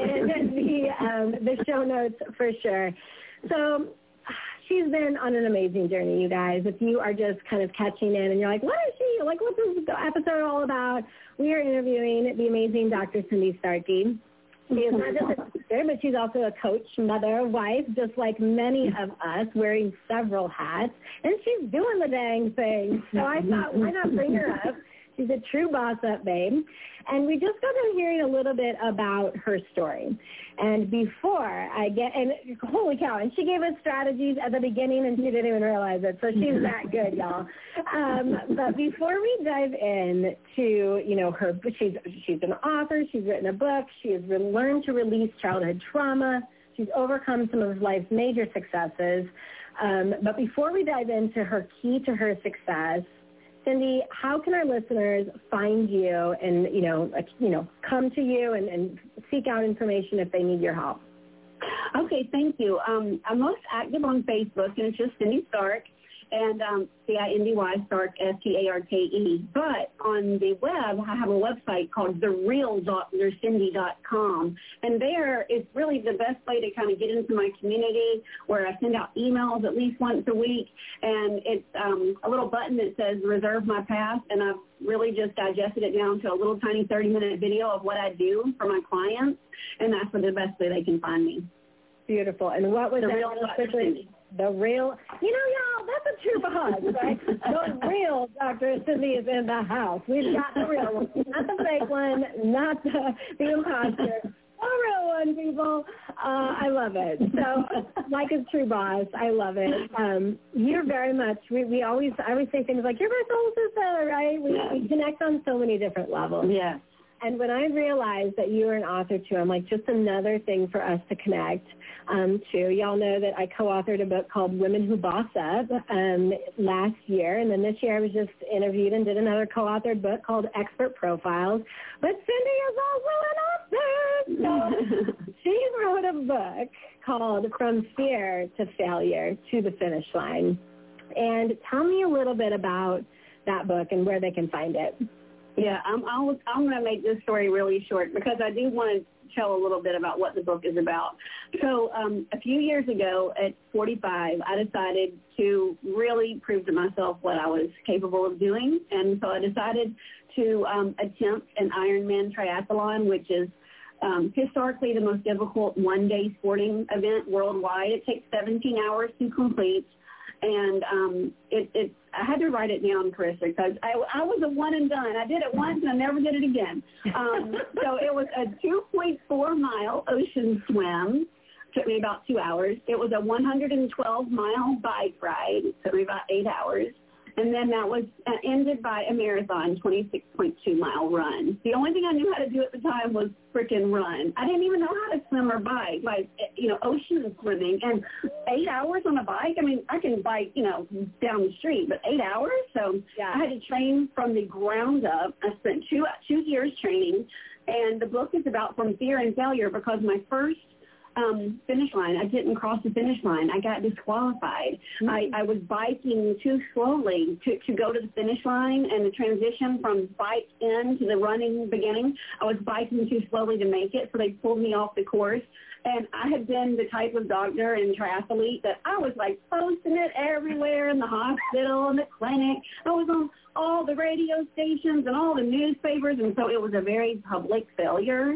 in the, um, the show notes for sure. So she's been on an amazing journey, you guys. If you are just kind of catching in and you're like, what is she? Like, what's this episode all about? We are interviewing the amazing Doctor Cindy Starkey. She is not just a sister, but she's also a coach, mother, wife, just like many of us, wearing several hats. And she's doing the dang thing. So I thought, why not bring her up? She's a true boss-up babe. And we just got done hearing a little bit about her story. And before I get, and holy cow, and she gave us strategies at the beginning and she didn't even realize it. So she's that good, y'all. Um, but before we dive in to, you know, her, she's, she's an author, she's written a book, she has re- learned to release childhood trauma, she's overcome some of life's major successes. Um, but before we dive into her key to her success, Cindy, how can our listeners find you and, you know, like, you know, come to you and, and seek out information if they need your help? Okay, thank you. Um, I'm most active on Facebook, and it's just Cindy Stark, and um, C I N D Y Stark, S T A R K E. But on the web, I have a website called the real Dr Cindy dot com, and there is really the best way to kind of get into my community, where I send out emails at least once a week, and it's um, a little button that says reserve my path, and I've really just digested it down to a little tiny thirty-minute video of what I do for my clients, and that's the best way they can find me. Beautiful. And what was the that? Real Doctor Cindy. The real, you know, y'all, that's a true buzz, right? The real Doctor Cindy is in the house. We've got the real one, not the fake one, not the, the imposter. The real one, people. Uh, I love it. So, like a true boss, I love it. Um, you're very much, we, we always, I always say things like, you're my soul sister, right? We, we connect on so many different levels. Yeah. And when I realized that you were an author too, I'm like, just another thing for us to connect um, to. Y'all know that I co-authored a book called Women Who Boss Up um, last year. And then this year I was just interviewed and did another co-authored book called Expert Profiles. But Cindy is also an author. So she wrote a book called From Fear to Failure to the Finish Line. And tell me a little bit about that book and where they can find it. Yeah, I'm, I'll, I'm going to make this story really short because I do want to tell a little bit about what the book is about. So um, a few years ago at forty-five, I decided to really prove to myself what I was capable of doing. And so I decided to um, attempt an Ironman triathlon, which is um, historically the most difficult one-day sporting event worldwide. It takes seventeen hours to complete. And um, it, it, I had to write it down, Carissa, because I, I was a one and done. I did it once and I never did it again. Um, so it was a two point four mile ocean swim. It took me about two hours. It was a one hundred twelve mile bike ride. It took me about eight hours. And then that was uh, ended by a marathon, twenty-six point two mile run. The only thing I knew how to do at the time was frickin' run. I didn't even know how to swim or bike, like, you know, ocean swimming. And eight hours on a bike, I mean, I can bike, you know, down the street, but eight hours? So yeah. I had to train from the ground up. I spent two, two years training. And the book is about From Fear and Failure because my first Um, finish line. I didn't cross the finish line. I got disqualified. Mm-hmm. I, I was biking too slowly to, to go to the finish line, and the transition from bike in to the running beginning, I was biking too slowly to make it, so they pulled me off the course. And I had been the type of doctor and triathlete that I was like posting it everywhere in the hospital and the clinic. I was on all the radio stations and all the newspapers, and so it was a very public failure.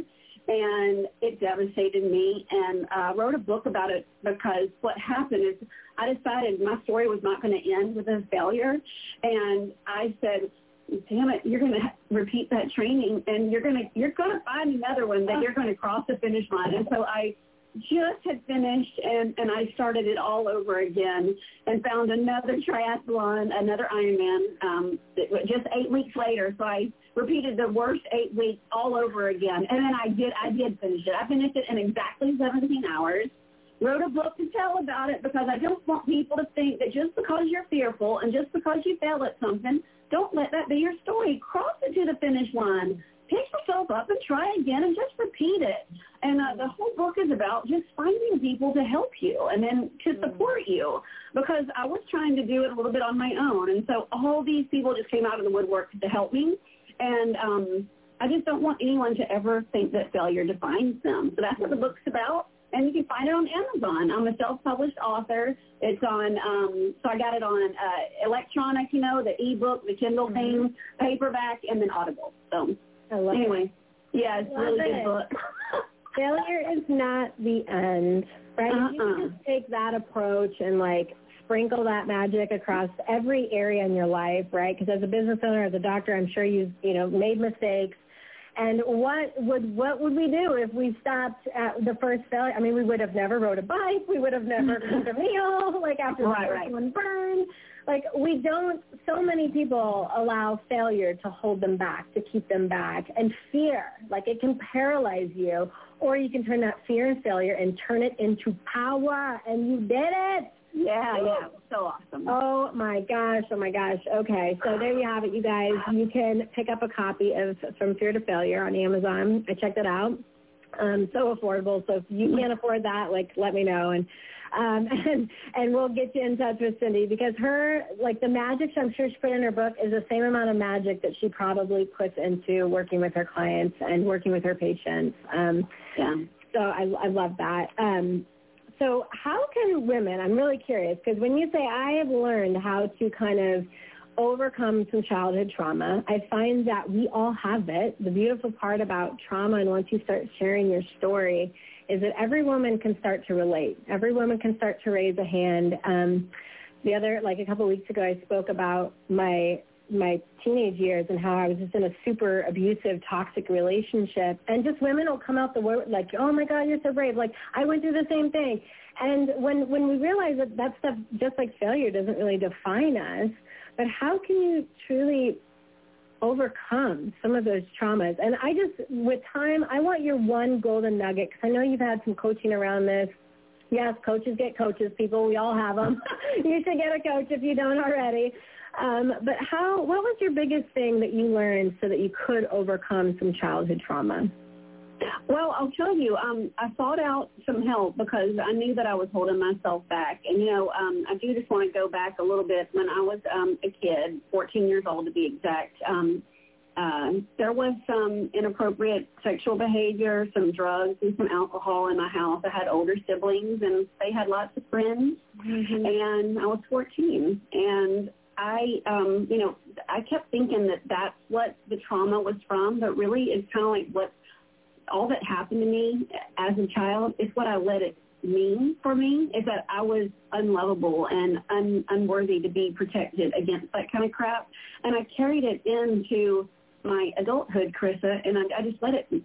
And it devastated me, and I uh, wrote a book about it because what happened is I decided my story was not going to end with a failure, and I said, damn it, you're going to repeat that training, and you're going to you're going to find another one that you're going to cross the finish line. And so I just had finished, and, and I started it all over again and found another triathlon, another Ironman, um, just eight weeks later. So I repeated the worst eight weeks all over again. And then I did, I did finish it. I finished it in exactly seventeen hours. Wrote a book to tell about it because I don't want people to think that just because you're fearful and just because you fail at something, don't let that be your story. Cross it to the finish line. Pick yourself up and try again and just repeat it. And uh, the whole book is about just finding people to help you and then to support you, because I was trying to do it a little bit on my own. And so all these people just came out of the woodwork to help me. And um, I just don't want anyone to ever think that failure defines them. So that's what the book's about. And you can find it on Amazon. I'm a self-published author. It's on, um, so I got it on uh, electronic, you know, the e-book, the Kindle mm-hmm. thing, paperback, and then Audible. So anyway, it. yeah, it's a really it. good book. Failure is not the end, right? Uh-uh. You can just take that approach and, like, sprinkle that magic across every area in your life, right? Because as a business owner, as a doctor, I'm sure you've, you know, made mistakes. And what would what would we do if we stopped at the first failure? I mean, we would have never rode a bike. We would have never cooked a meal, like after right, the first right. one burned. Like, we don't, so many people allow failure to hold them back, to keep them back. And fear, like, it can paralyze you, or you can turn that fear and failure and turn it into power, and you did it. Yeah, yeah, so awesome. Oh, my gosh, oh, my gosh. Okay, so there you have it, you guys. You can pick up a copy of From Fear to Failure on Amazon. I checked it out. Um, so affordable. So if you can't afford that, like, let me know. And um, and and we'll get you in touch with Cindy, because her, like, the magic I'm sure she put in her book is the same amount of magic that she probably puts into working with her clients and working with her patients. Um, yeah. So I, I love that. Um, so how can women, I'm really curious, because when you say I have learned how to kind of overcome some childhood trauma, I find that we all have it. The beautiful part about trauma, and once you start sharing your story, is that every woman can start to relate. Every woman can start to raise a hand. Um, the other, like a couple of weeks ago, I spoke about my my teenage years and how I was just in a super abusive, toxic relationship. And just women will come out the word like, oh, my God, you're so brave. Like, I went through the same thing. And when, when we realize that that stuff, just like failure, doesn't really define us, but how can you truly overcome some of those traumas? And I just, with time, I want your one golden nugget, because I know you've had some coaching around this. Yes, coaches get coaches, people. We all have them. You should get a coach if you don't already. Um, but how? What was your biggest thing that you learned so that you could overcome some childhood trauma? Well, I'll tell you, um, I sought out some help because I knew that I was holding myself back. And, you know, um, I do just want to go back a little bit. When I was um, a kid, fourteen years old to be exact, um, uh, there was some inappropriate sexual behavior, some drugs, and some alcohol in my house. I had older siblings, and they had lots of friends. Mm-hmm. And I was fourteen, and I, um, you know, I kept thinking that that's what the trauma was from, but really it's kind of like what all that happened to me as a child is what I let it mean for me, is that I was unlovable and un- unworthy to be protected against that kind of crap. And I carried it into my adulthood, Carissa, and I, I just let it,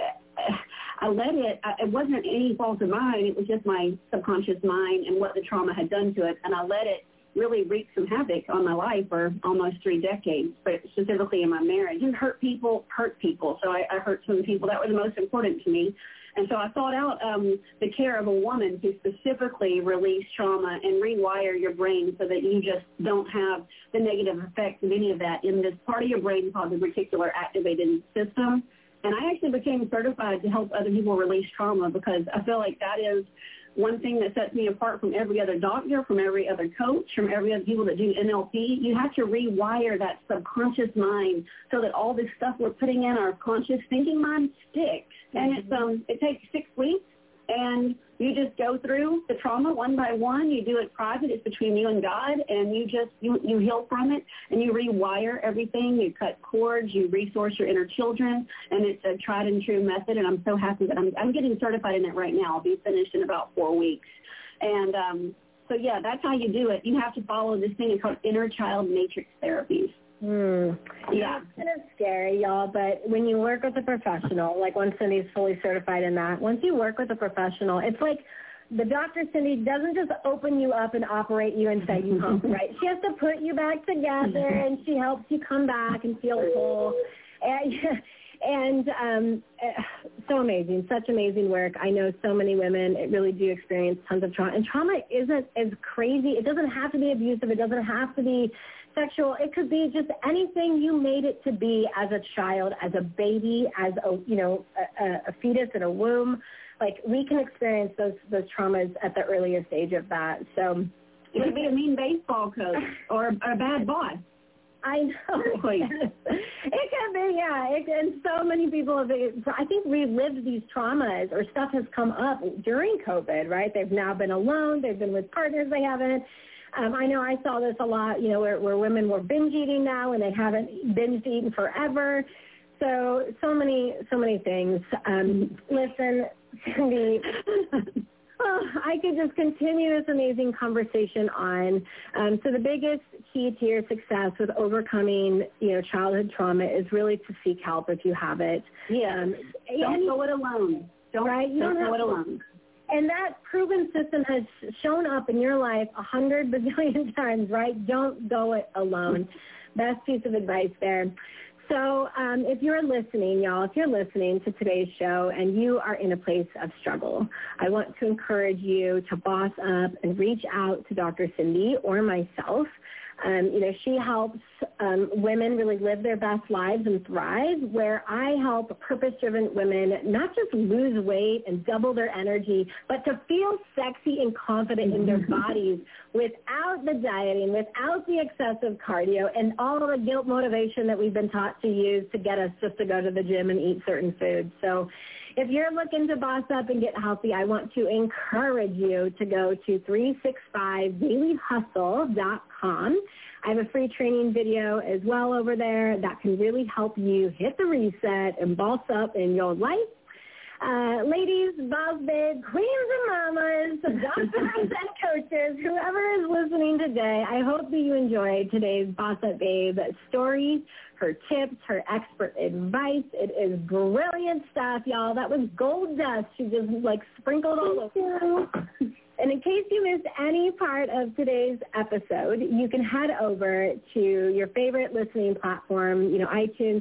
I let it, I, it wasn't any fault of mine. It was just my subconscious mind and what the trauma had done to it. And I let it really wreaked some havoc on my life for almost three decades, but specifically in my marriage. And hurt people, hurt people. So I, I hurt some people that were the most important to me. And so I sought out um, the care of a woman to specifically release trauma and rewire your brain so that you just don't have the negative effects of any of that in this part of your brain called the reticular activating system. And I actually became certified to help other people release trauma because I feel like that is one thing that sets me apart from every other doctor, from every other coach, from every other people that do N L P. You have to rewire that subconscious mind so that all this stuff we're putting in our conscious thinking mind sticks. And it's um, it takes six weeks, and you just go through the trauma one by one. You do it private. It's between you and God, and you just, you, you heal from it, and you rewire everything. You cut cords. You resource your inner children, and it's a tried and true method, and I'm so happy that I'm, I'm getting certified in it right now. I'll be finished in about four weeks. And um, so, yeah, that's how you do it. You have to follow this thing called inner child matrix therapies. Hmm. Yeah, it's kind of scary, y'all, but when you work with a professional, like when Cindy's fully certified in that, once you work with a professional, it's like the doctor, Cindy, doesn't just open you up and operate you and send you home, right? She has to put you back together, and she helps you come back and feel whole. And, and um, so amazing, such amazing work. I know so many women really do experience tons of trauma, and trauma isn't as crazy. It doesn't have to be abusive. It doesn't have to be sexual. It could be just anything you made it to be as a child, as a baby, as a, you know, a, a fetus in a womb. Like, we can experience those those traumas at the earliest stage of that. So it could be a mean baseball coach or a bad boss. I know. It can be, yeah. It, and so many people have, I think, relived these traumas, or stuff has come up during COVID, right? They've now been alone. They've been with partners they haven't. Um, I know I saw this a lot, you know, where, where women were binge eating now and they haven't binge eaten forever. So, so many, so many things. Um, listen, Cindy, oh, I could just continue this amazing conversation on. Um, so the biggest key to your success with overcoming, you know, childhood trauma is really to seek help if you have it. Yeah. Um, don't go it alone. Don't, right? You don't, don't go have it alone. And that proven system has shown up in your life a hundred bazillion times, right? Don't go it alone. Best piece of advice there. So um, if you're listening, y'all, if you're listening to today's show and you are in a place of struggle, I want to encourage you to boss up and reach out to Doctor Cindy or myself. Um, you know, she helps um, women really live their best lives and thrive, where I help purpose-driven women not just lose weight and double their energy, but to feel sexy and confident in their bodies without the dieting, without the excessive cardio, and all of the guilt motivation that we've been taught to use to get us just to go to the gym and eat certain foods. So if you're looking to boss up and get healthy, I want to encourage you to go to three sixty-five daily hustle dot com. I have a free training video as well over there that can really help you hit the reset and boss up in your life. Uh, ladies, boss babes, queens and mamas, doctors and coaches, whoever is listening today, I hope that you enjoyed today's Boss Up Babe stories, her tips, her expert advice. It is brilliant stuff, y'all. That was gold dust. She just, like, sprinkled all over. And in case you missed any part of today's episode, you can head over to your favorite listening platform, you know, iTunes.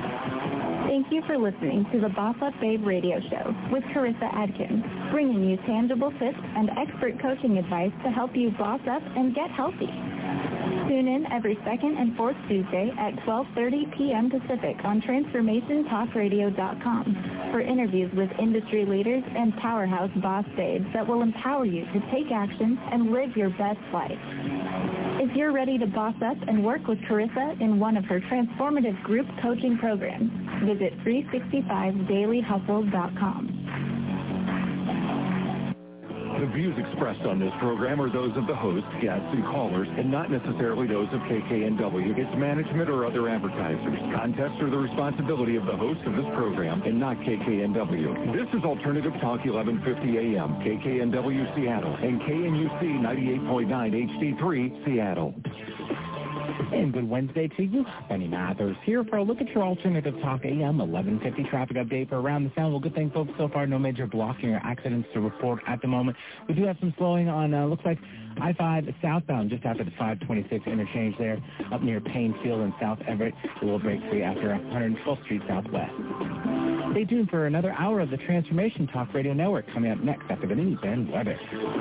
Thank you for listening to the Boss Up Babe radio show with Carissa Adkins, bringing you tangible tips and expert coaching advice to help you boss up and get healthy. Tune in every second and fourth Tuesday at twelve thirty p.m. Pacific on transformation talk radio dot com for interviews with industry leaders and powerhouse boss babes that will empower you to take action and live your best life. If you're ready to boss up and work with Carissa in one of her transformative group coaching programs, visit three sixty-five daily hustle dot com. The views expressed on this program are those of the host, guests, and callers, and not necessarily those of K K N W, its management, or other advertisers. Contests are the responsibility of the host of this program and not K K N W. This is Alternative Talk eleven fifty A M, K K N W Seattle, and K N U C ninety-eight point nine H D three Seattle. And good Wednesday to you. Benny Mathers here for a look at your Alternative Talk A M eleven fifty traffic update for around the sound. Well, good thing, folks, so far no major blocking or accidents to report at the moment. We do have some slowing on, uh, looks like I five southbound just after the five twenty-six interchange there, up near Painefield and South Everett. It will break free after one hundred twelfth Street Southwest. Stay tuned for another hour of the Transformation Talk Radio Network coming up next after the news and weather.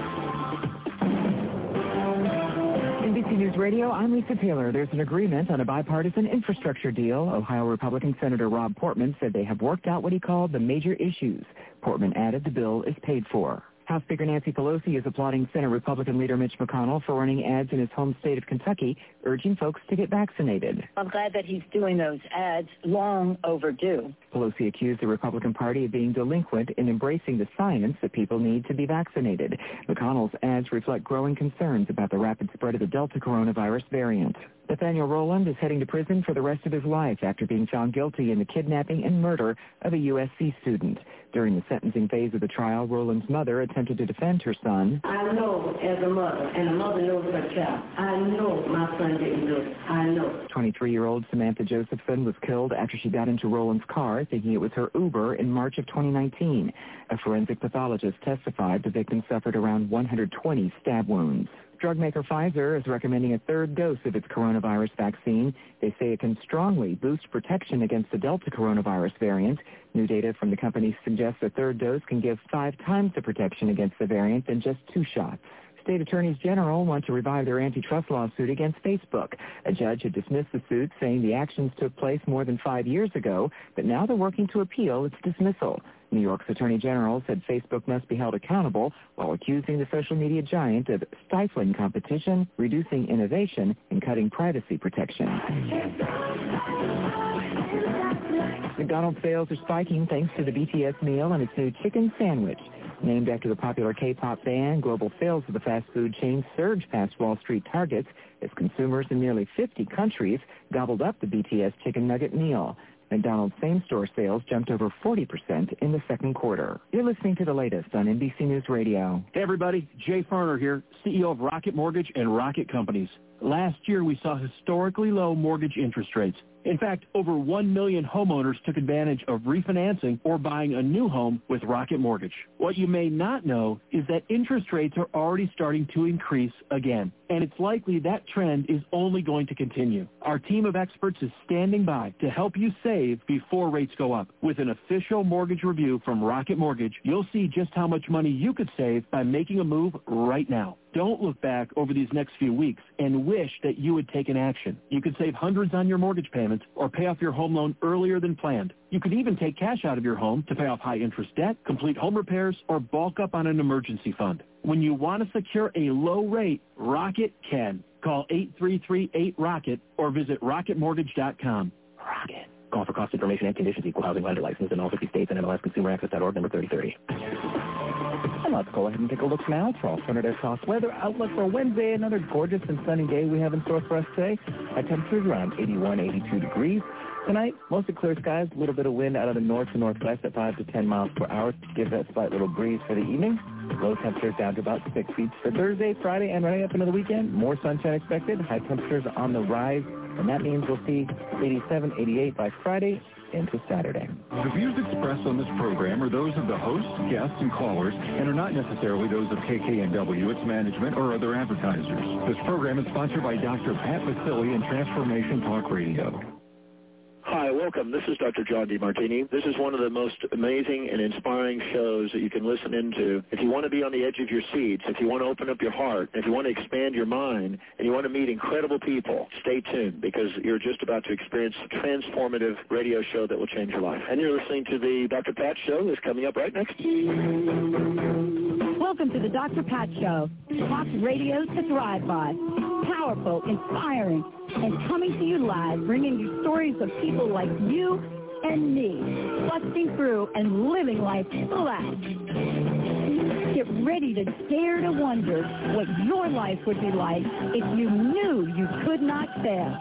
N B C News Radio, I'm Lisa Taylor. There's an agreement on a bipartisan infrastructure deal. Ohio Republican Senator Rob Portman said they have worked out what he called the major issues. Portman added the bill is paid for. House Speaker Nancy Pelosi is applauding Senate Republican leader Mitch McConnell for running ads in his home state of Kentucky, urging folks to get vaccinated. I'm glad that he's doing those ads, long overdue. Pelosi accused the Republican Party of being delinquent in embracing the science that people need to be vaccinated. McConnell's ads reflect growing concerns about the rapid spread of the Delta coronavirus variant. Nathaniel Rowland is heading to prison for the rest of his life after being found guilty in the kidnapping and murder of a U S C student. During the sentencing phase of the trial, Rowland's mother attended attempted to defend her son. I know as a mother, and a mother knows her child, I know my son didn't do it. I know. twenty-three-year-old Samantha Josephson was killed after she got into Roland's car thinking it was her Uber in March of twenty nineteen. A forensic pathologist testified the victim suffered around one hundred twenty stab wounds. Drug maker Pfizer is recommending a third dose of its coronavirus vaccine. They say it can strongly boost protection against the Delta coronavirus variant. New data from the company suggests a third dose can give five times the protection against the variant than just two shots. State attorneys general want to revive their antitrust lawsuit against Facebook. A judge had dismissed the suit, saying the actions took place more than five years ago, but now they're working to appeal its dismissal. New York's attorney general said Facebook must be held accountable while accusing the social media giant of stifling competition, reducing innovation, and cutting privacy protections. McDonald's sales are spiking thanks to the B T S meal and its new chicken sandwich. Named after the popular K-pop band, global sales of the fast food chain surged past Wall Street targets as consumers in nearly fifty countries gobbled up the B T S chicken nugget meal. McDonald's same-store sales jumped over forty percent in the second quarter. You're listening to the latest on N B C News Radio. Hey, everybody. Jay Farner here, C E O of Rocket Mortgage and Rocket Companies. Last year, we saw historically low mortgage interest rates. In fact, over one million homeowners took advantage of refinancing or buying a new home with Rocket Mortgage. What you may not know is that interest rates are already starting to increase again, and it's likely that trend is only going to continue. Our team of experts is standing by to help you save before rates go up. With an official mortgage review from Rocket Mortgage, you'll see just how much money you could save by making a move right now. Don't look back over these next few weeks and wish that you had taken action. You could save hundreds on your mortgage payments or pay off your home loan earlier than planned. You could even take cash out of your home to pay off high-interest debt, complete home repairs, or bulk up on an emergency fund. When you want to secure a low rate, Rocket can. Call eight three three eight ROCKET or visit rocket mortgage dot com. Rocket. Call for cost information and conditions. Equal housing lender license in all fifty states and M L S consumer access dot org, number thirty thirty. And let's go ahead and take a look now for alternative cost weather outlook for Wednesday. Another gorgeous and sunny day we have in store for us today. Our temperatures around eighty-one, eighty-two degrees. Tonight, mostly clear skies, a little bit of wind out of the north to northwest at five to ten miles per hour. Give that slight little breeze for the evening. Low temperatures down to about six feet for Thursday, Friday, and running up into the weekend. More sunshine expected. High temperatures on the rise, and that means we'll see eighty-seven, eighty-eight by Friday into Saturday. The views expressed on this program are those of the hosts, guests, and callers, and are not necessarily those of K K N W, its management, or other advertisers. This program is sponsored by Doctor Pat Vasili and Transformation Talk Radio. Hi, welcome. This is Doctor John DeMartini. This is one of the most amazing and inspiring shows that you can listen into. If you want to be on the edge of your seats, if you want to open up your heart, if you want to expand your mind, and you want to meet incredible people, stay tuned because you're just about to experience a transformative radio show that will change your life. And you're listening to the Doctor Pat Show that's coming up right next. Welcome to the Doctor Pat Show. Talk radio to thrive by. Powerful, inspiring, and coming to you live, bringing you stories of people like you and me, busting through and living life full out. Get ready to dare to wonder what your life would be like if you knew you could not fail.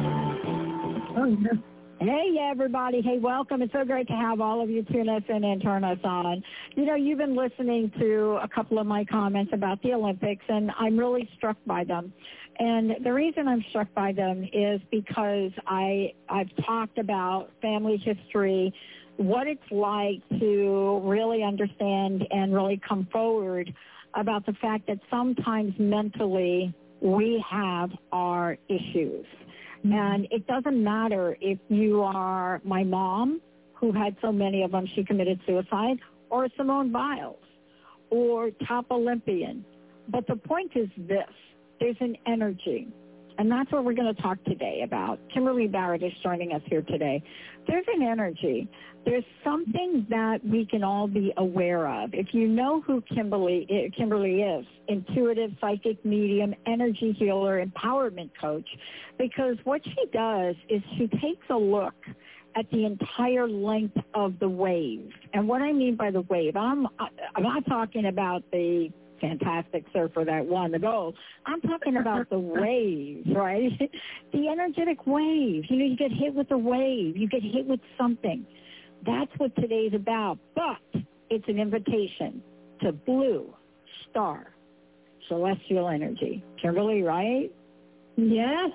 Oh, yeah. Hey, everybody. Hey, welcome. It's so great to have all of you tune us in and turn us on. You know, you've been listening to a couple of my comments about the Olympics, and I'm really struck by them. And the reason I'm struck by them is because I, I've talked about family history, what it's like to really understand and really come forward about the fact that sometimes mentally we have our issues. And it doesn't matter if you are my mom, who had so many of them, she committed suicide, or Simone Biles, or top Olympian. But the point is this, there's an energy. And that's what we're going to talk today about. Kimberly Barrett is joining us here today. There's an energy. There's something that we can all be aware of. If you know who Kimberly, Kimberly is, intuitive, psychic, medium, energy healer, empowerment coach, because what she does is she takes a look at the entire length of the wave. And what I mean by the wave, I'm, I'm not talking about the fantastic surfer that won the gold. I'm talking about the wave, right? The energetic wave. You know, you get hit with a wave. You get hit with something. That's what today's about. But it's an invitation. to Blue Star Celestial Energy. Kimberly, right? Yes.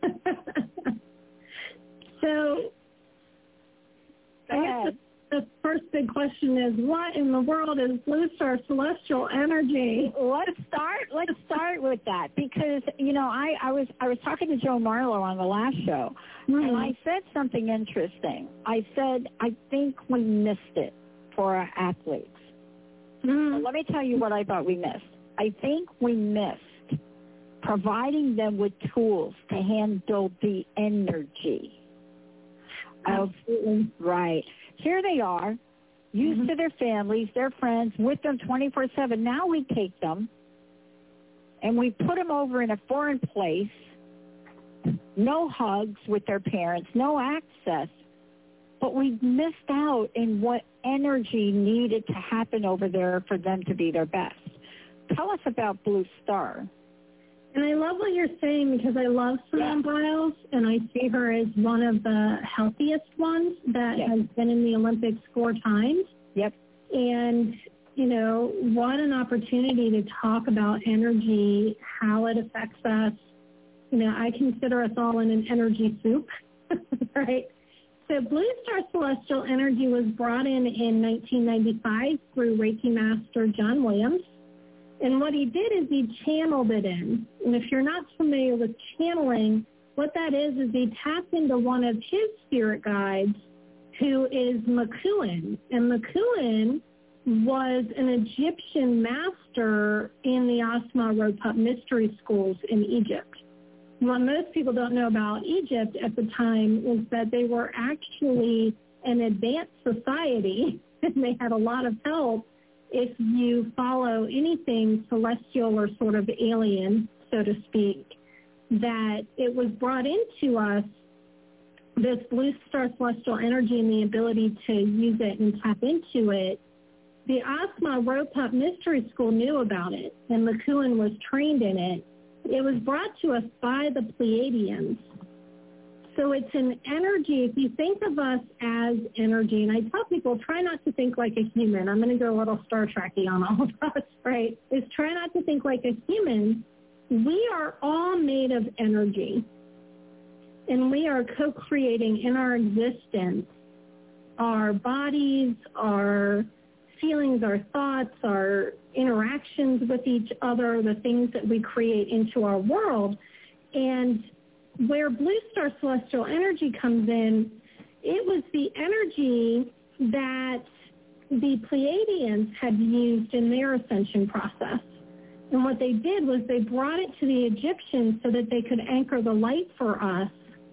So I guess the, the first big question is, what in the world is Blue Star Celestial Energy? Let's start. Let's start with that because you know I, I was I was talking to Joe Marlowe on the last show, mm-hmm. and I said something interesting. I said I think we missed it for our athletes. Mm-hmm. So let me tell you what I thought we missed. I think we missed providing them with tools to handle the energy. Absolutely. Right. Here they are, used mm-hmm. to their families, their friends, with them twenty-four seven. Now we take them and we put them over in a foreign place, no hugs with their parents, no access, but we missed out in what energy needed to happen over there for them to be their best. Tell us about Blue Star. And I love what you're saying because I love Simone yeah. Biles, and I see her as one of the healthiest ones that yep. has been in the Olympics four times. Yep. And, you know, what an opportunity to talk about energy, how it affects us. You know, I consider us all in an energy soup, right? So Blue Star Celestial Energy was brought in in nineteen ninety-five through Reiki Master John Williams. And what he did is he channeled it in. And if you're not familiar with channeling, what that is is he tapped into one of his spirit guides, who is Makuin. And Makuin was an Egyptian master in the Asma Ropop mystery schools in Egypt. What most people don't know about Egypt at the time is that they were actually an advanced society, and they had a lot of help if you follow anything celestial or sort of alien, so to speak, that it was brought into us, this Blue Star Celestial Energy and the ability to use it and tap into it. The Asma Ropop Mystery School knew about it, and Makuin was trained in it. It was brought to us by the Pleiadians. So it's an energy. If you think of us as energy, and I tell people, try not to think like a human. I'm going to go a little Star Trek-y on all of us, right? Is try not to think like a human. We are all made of energy, and we are co-creating in our existence our bodies, our feelings, our thoughts, our interactions with each other, the things that we create into our world. And where Blue Star Celestial Energy comes in, it was the energy that the Pleiadians had used in their ascension process. And what they did was they brought it to the Egyptians so that they could anchor the light for us,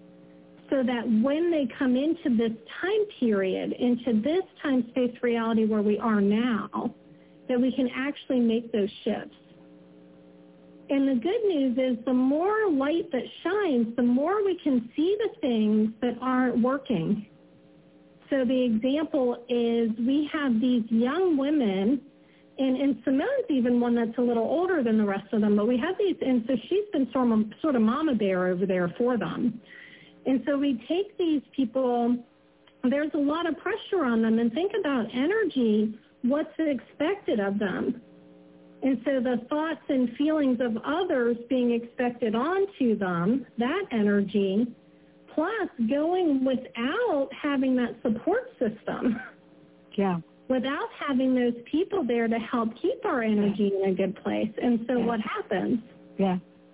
so that when they come into this time period, into this time-space reality where we are now, that we can actually make those shifts. And the good news is the more light that shines, the more we can see the things that aren't working. So the example is we have these young women, and, and Simone's even one that's a little older than the rest of them, but we have these, and so she's been sort of, sort of mama bear over there for them. And so we take these people, there's a lot of pressure on them, and think about energy, what's expected of them. And so the thoughts and feelings of others being expected onto them, that energy, plus going without having that support system. Yeah. Without having those people there to help keep our energy in a good place. And so yeah. what happens? Yeah.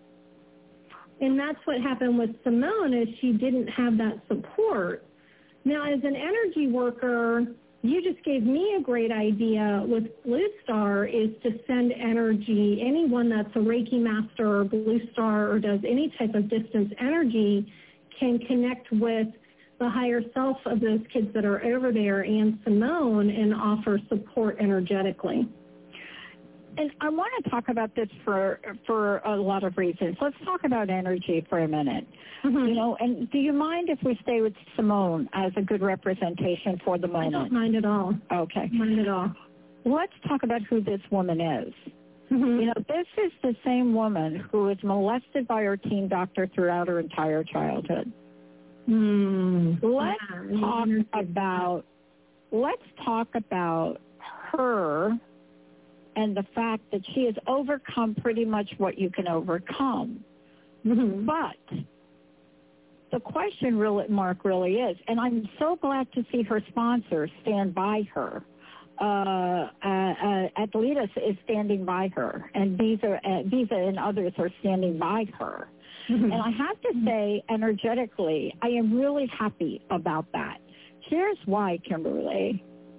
And that's what happened with Simone, is she didn't have that support. Now, as an energy worker, you just gave me a great idea with Blue Star, is to send energy. Anyone that's a Reiki master or Blue Star or does any type of distance energy can connect with the higher self of those kids that are over there and Simone and offer support energetically. And I want to talk about this for for a lot of reasons. Let's talk about energy for a minute. Mm-hmm. You know, and do you mind if we stay with Simone as a good representation for the moment? I don't mind at all. Okay. I don't mind at all. Let's talk about who this woman is. Mm-hmm. You know, this is the same woman who was molested by her teen doctor throughout her entire childhood. Mm. Let's yeah. talk about let's talk about her and the fact that she has overcome pretty much what you can overcome. Mm-hmm. But the question, really, Mark, really is, and I'm so glad to see her sponsor stand by her. Uh, uh, uh, Atletas is standing by her, and Visa, uh, Visa and others are standing by her. Mm-hmm. And I have to say, energetically, I am really happy about that. Here's why, Kimberly.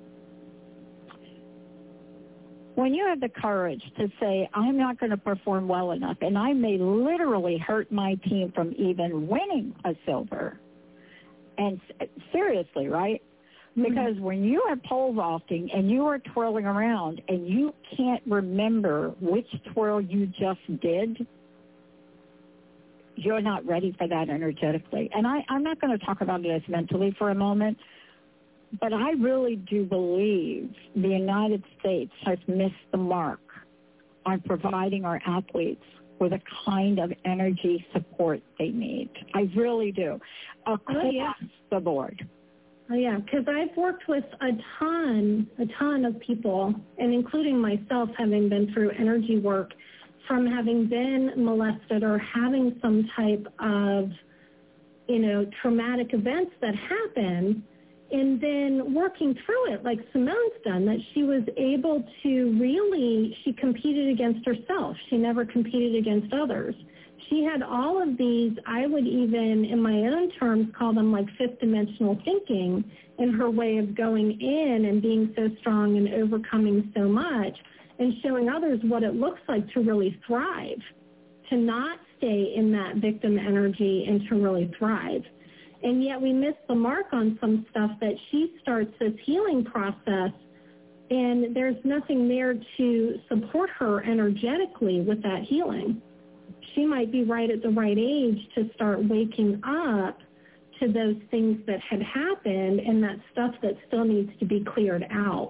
When you have the courage to say, I'm not going to perform well enough, and I may literally hurt my team from even winning a silver, and seriously, right? Because mm-hmm. when you are pole vaulting and you are twirling around and you can't remember which twirl you just did, you're not ready for that energetically. And I, I'm not going to talk about it as mentally for a moment, but I really do believe the United States has missed the mark on providing our athletes with a kind of energy support they need. I really do. Across oh, yeah. the board. Oh, yeah, because I've worked with a ton, a ton of people, and including myself having been through energy work, from having been molested or having some type of, you know, traumatic events that happen, and then working through it like Simone's done, that she was able to really, she competed against herself. She never competed against others. She had all of these, I would even, in my own terms, call them like fifth dimensional thinking in her way of going in and being so strong and overcoming so much and showing others what it looks like to really thrive, to not stay in that victim energy and to really thrive. And yet we miss the mark on some stuff that she starts this healing process, and there's nothing there to support her energetically with that healing. She might be right at the right age to start waking up to those things that had happened and that stuff that still needs to be cleared out.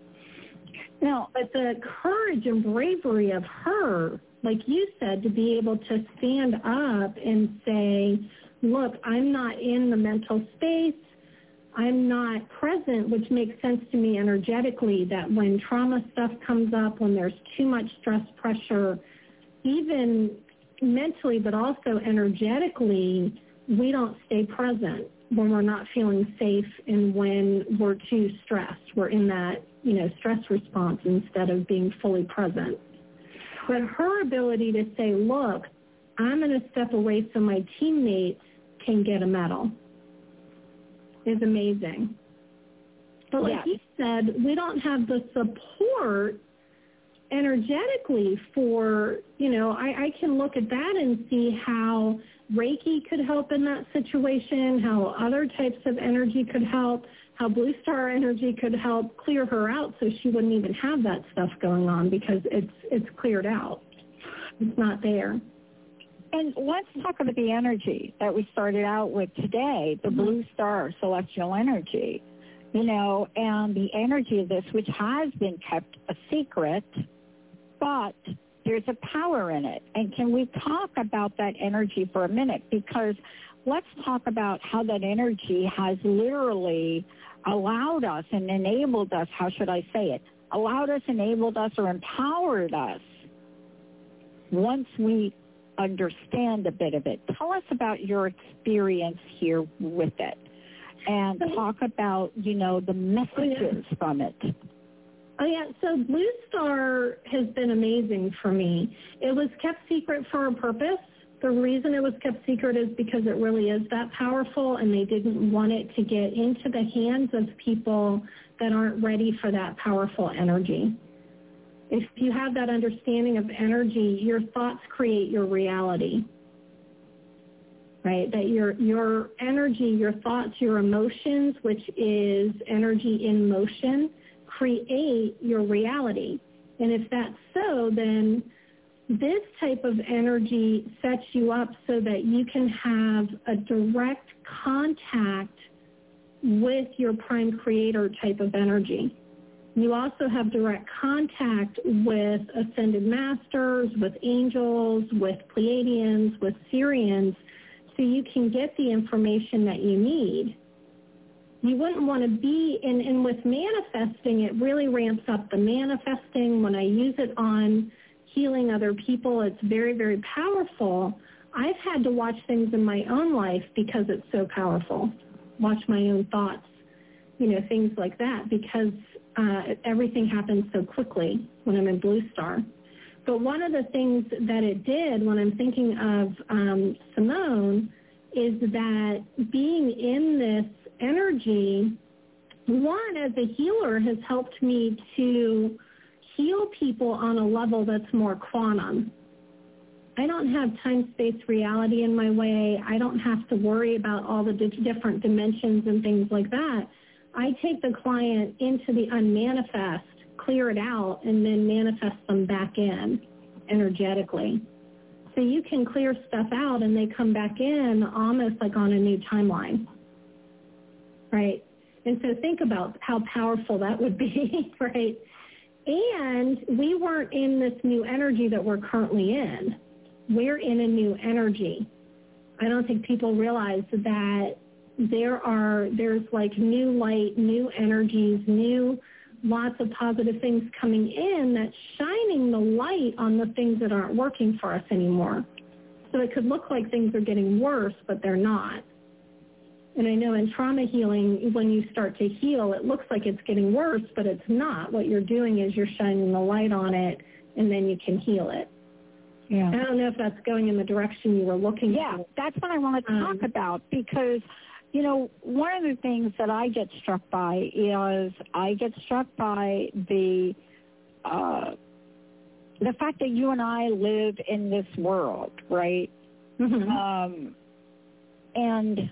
Now, but the courage and bravery of her, like you said, to be able to stand up and say, look, I'm not in the mental space, I'm not present, which makes sense to me energetically, that when trauma stuff comes up, when there's too much stress, pressure, even mentally but also energetically, we don't stay present when we're not feeling safe and when we're too stressed. We're in that, you know, stress response instead of being fully present. But her ability to say, look, I'm going to step away so my teammates can get a medal is amazing. But like you said, we don't have the support energetically for, you know, I, I can look at that and see how Reiki could help in that situation, how other types of energy could help, how Blue Star energy could help clear her out so she wouldn't even have that stuff going on because it's it's cleared out. It's not there. And let's talk about the energy that we started out with today, the mm-hmm. Blue Star celestial energy, you know, and the energy of this, which has been kept a secret, but there's a power in it. And can we talk about that energy for a minute? Because let's talk about how that energy has literally allowed us and enabled us, how should I say it, allowed us, enabled us, or empowered us once we understand a bit of it. Tell us about your experience here with it and talk about, you know, the messages from it. Oh, yeah. So Blue Star has been amazing for me. It was kept secret for a purpose. The reason it was kept secret is because it really is that powerful, and they didn't want it to get into the hands of people that aren't ready for that powerful energy. If you have that understanding of energy, your thoughts create your reality, right? That your your energy, your thoughts, your emotions, which is energy in motion, create your reality. And if that's so, then this type of energy sets you up so that you can have a direct contact with your prime creator type of energy. You also have direct contact with ascended masters, with angels, with Pleiadians, with Sirians, so you can get the information that you need. you wouldn't want to be in, and with manifesting, it really ramps up the manifesting. When I use it on healing other people, it's very, very powerful. I've had to watch things in my own life because it's so powerful. Watch my own thoughts, you know, things like that, because uh, everything happens so quickly when I'm in Blue Star. But one of the things that it did when I'm thinking of um, Simone is that being in this energy, one, as a healer, has helped me to heal people on a level that's more quantum. I don't have time-space reality in my way. I don't have to worry about all the di- different dimensions and things like that. I take the client into the unmanifest, clear it out, and then manifest them back in energetically. So you can clear stuff out and they come back in almost like on a new timeline, right? And so think about how powerful that would be, right? And we weren't in this new energy that we're currently in. We're in a new energy. I don't think people realize that there are, there's like new light, new energies, new lots of positive things coming in that's shining the light on the things that aren't working for us anymore. So it could look like things are getting worse, but they're not. And I know in trauma healing, when you start to heal, it looks like it's getting worse, but it's not. What you're doing is you're shining the light on it, and then you can heal it. Yeah. I don't know if that's going in the direction you were looking yeah, for. That's what I want to talk um, about because, you know, one of the things that I get struck by is I get struck by the uh, the fact that you and I live in this world, right? Mm-hmm. Um, and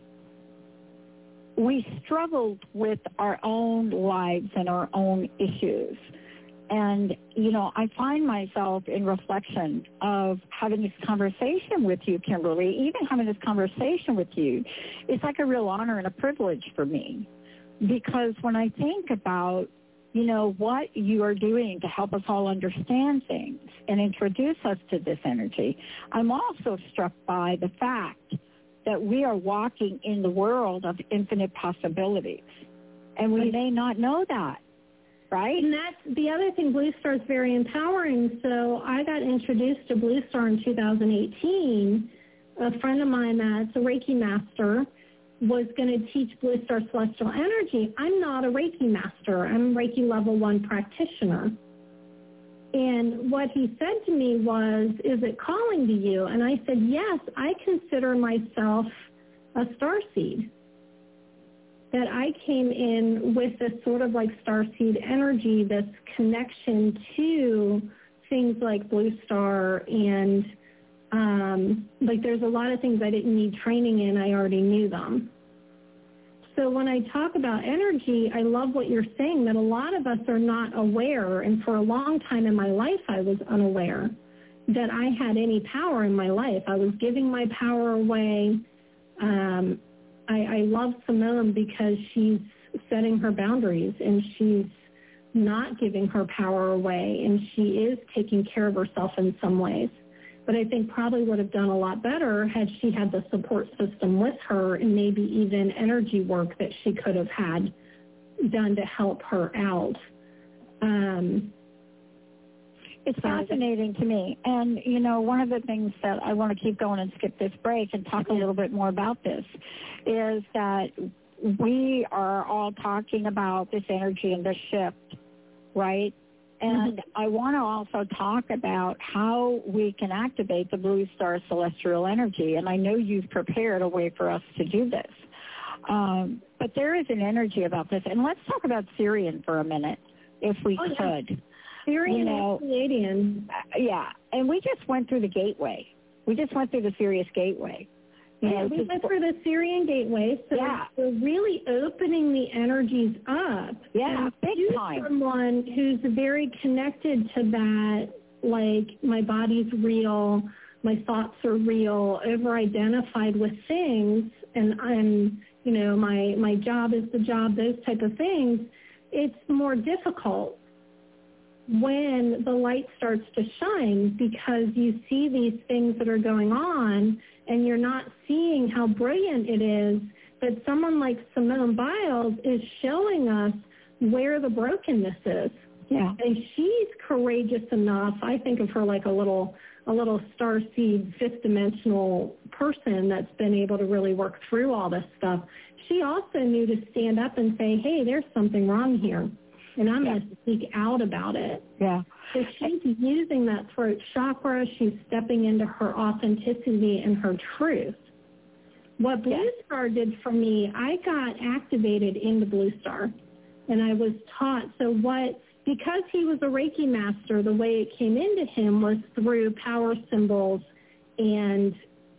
we struggled with our own lives and our own issues. And, you know, I find myself in reflection of having this conversation with you, Kimberly, even having this conversation with you, it's like a real honor and a privilege for me. Because when I think about, you know, what you are doing to help us all understand things and introduce us to this energy, I'm also struck by the fact that we are walking in the world of infinite possibilities. And we may not know that. Right? And that's the other thing. Blue Star is very empowering. So I got introduced to Blue Star in two thousand eighteen. A friend of mine that's a Reiki master was going to teach Blue Star Celestial Energy. I'm not a Reiki master. I'm a Reiki level one practitioner. And what he said to me was, is it calling to you? And I said, yes, I consider myself a starseed. That I came in with this sort of like starseed energy, this connection to things like Blue Star, and um, like there's a lot of things I didn't need training in. I already knew them. So when I talk about energy, I love what you're saying, that a lot of us are not aware, and for a long time in my life I was unaware that I had any power in my life. I was giving my power away. Um, I, I love Simone because she's setting her boundaries and she's not giving her power away, and she is taking care of herself in some ways. But I think probably would have done a lot better had she had the support system with her and maybe even energy work that she could have had done to help her out. Um, It's fascinating to me. And, you know, one of the things that I want to keep going and skip this break and talk a little bit more about this is that we are all talking about this energy and this shift, right? And mm-hmm. I want to also talk about how we can activate the Blue Star Celestial Energy. And I know you've prepared a way for us to do this. Um, but there is an energy about this. And let's talk about Sirian for a minute, if we oh, could. Yeah. Sirian you know, and Canadian. Uh, yeah, and we just went through the gateway. We just went through the Sirius gateway. You yeah, know, we went through the Sirian gateway, so yeah. we're really opening the energies up. Yeah, and big you time. Someone who's very connected to that, like my body's real, my thoughts are real, over-identified with things, and I'm, you know, my, my job is the job, those type of things, it's more difficult when the light starts to shine because you see these things that are going on and you're not seeing how brilliant it is But someone like Simone Biles is showing us where the brokenness is. Yeah. And she's courageous enough. I think of her like a little a little starseed, fifth-dimensional person that's been able to really work through all this stuff. She also knew to stand up and say, hey, there's something wrong here, and I'm yeah. going to speak out about it. Yeah. So she's using that throat chakra. She's stepping into her authenticity and her truth. What Blue yeah. Star did for me, I got activated into Blue Star, and I was taught. So what, because he was a Reiki master, the way it came into him was through power symbols and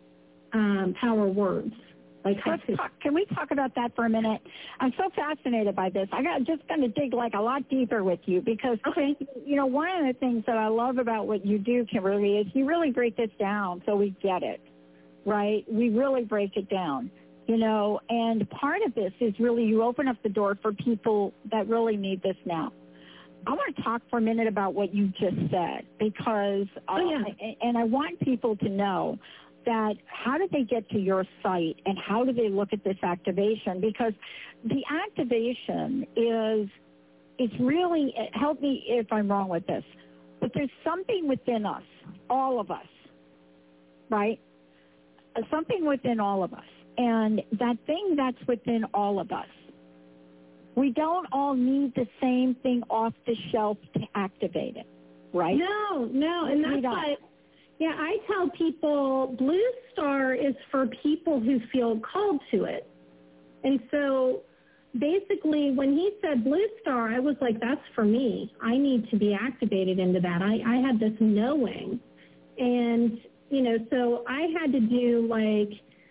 um, power words. Like Let's talk, can we talk about that for a minute? I'm so fascinated by this. I got just going to dig like a lot deeper with you because, okay. you know, one of the things that I love about what you do, Kimberly, is you really break this down so we get it, right? We really break it down, you know, and part of this is really you open up the door for people that really need this now. I want to talk for a minute about what you just said because, uh, oh, yeah. and I want people to know that how did they get to your site and how do they look at this activation? Because the activation is, it's really, help me if I'm wrong with this, but there's something within us, all of us, right? Something within all of us. And that thing that's within all of us, we don't all need the same thing off the shelf to activate it, right? No, no, and that's why, yeah, I tell people Blue Star is for people who feel called to it. And so basically when he said Blue Star, I was like, that's for me. I need to be activated into that. I, I had this knowing. And, you know, so I had to do like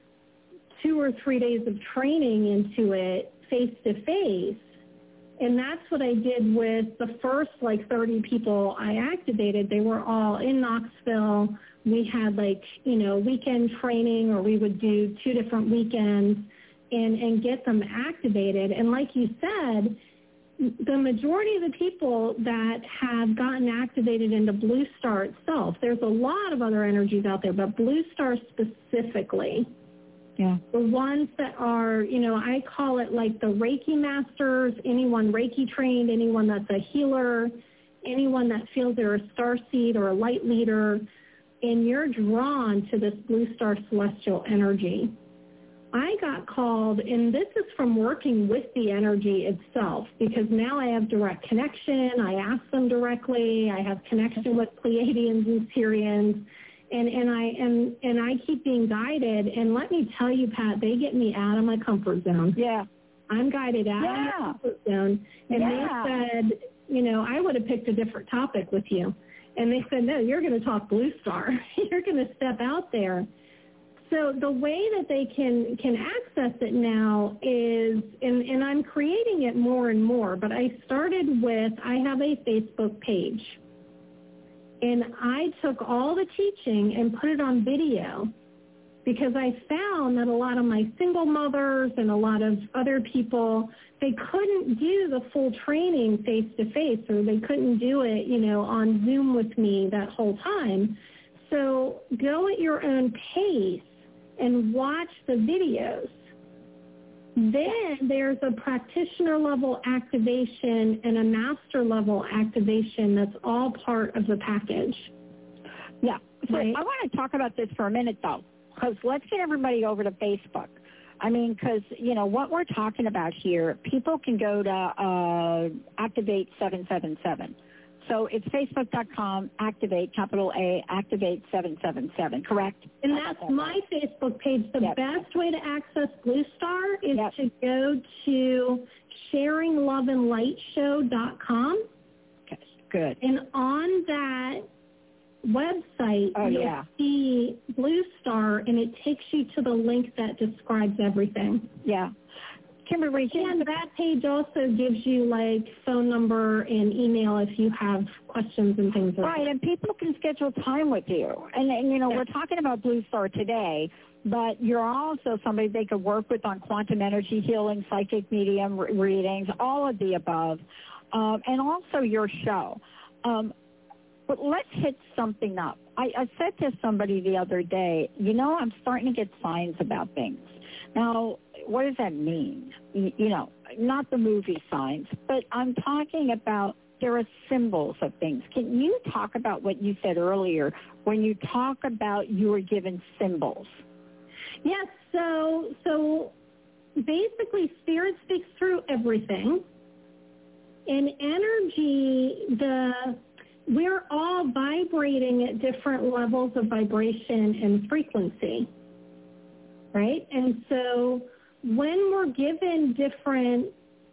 two or three days of training into it face-to-face. And that's what I did with the first, like, thirty people I activated. They were all in Knoxville. We had, like, you know, weekend training, or we would do two different weekends and, and get them activated. And like you said, the majority of the people that have gotten activated into Blue Star itself, there's a lot of other energies out there, but Blue Star specifically, yeah. the ones that are, you know, I call it like the Reiki masters, anyone Reiki trained, anyone that's a healer, anyone that feels they're a starseed or a light leader, and you're drawn to this Blue Star celestial energy. I got called, and this is from working with the energy itself, because now I have direct connection. I ask them directly. I have connection with Pleiadians and Sirians. And and I and, and I keep being guided. And let me tell you, Pat, they get me out of my comfort zone. Yeah. I'm guided out yeah. of my comfort zone. And yeah. they said, you know, I would have picked a different topic with you. And they said, no, you're going to talk Blue Star. You're going to step out there. So the way that they can, can access it now is, and, and I'm creating it more and more, but I started with, I have a Facebook page. And I took all the teaching and put it on video because I found that a lot of my single mothers and a lot of other people, they couldn't do the full training face-to-face, or they couldn't do it, you know, on Zoom with me that whole time. So go at your own pace and watch the videos. Then there's a practitioner level activation and a master level activation that's all part of the package. Yeah. So right? I want to talk about this for a minute, though, because let's get everybody over to Facebook. I mean, because, you know, what we're talking about here, people can go to uh, Activate seven seven seven. So it's facebook.com, Activate, capital A, Activate seven seven seven, correct? And that's my Facebook page. The yep. best way to access Blue Star is yep. to go to sharing love and light show dot com. Okay, good. And on that website, oh, you'll yeah. see Blue Star, and it takes you to the link that describes everything. Yeah. Kimberly, and that page also gives you, like, phone number and email if you have questions and things like right, that. Right, and people can schedule time with you. And, and you know, yeah. we're talking about Blue Star today, but you're also somebody they could work with on quantum energy healing, psychic medium re- readings, all of the above, um, and also your show. Um, but let's hit something up. I, I said to somebody the other day, you know, I'm starting to get signs about things. Now, what does that mean? You, you know, not the movie signs, but I'm talking about there are symbols of things. Can you talk about what you said earlier when you talk about you were given symbols? Yes, so so basically spirit speaks through everything. In energy, the we're all vibrating at different levels of vibration and frequency, right? And so when we're given different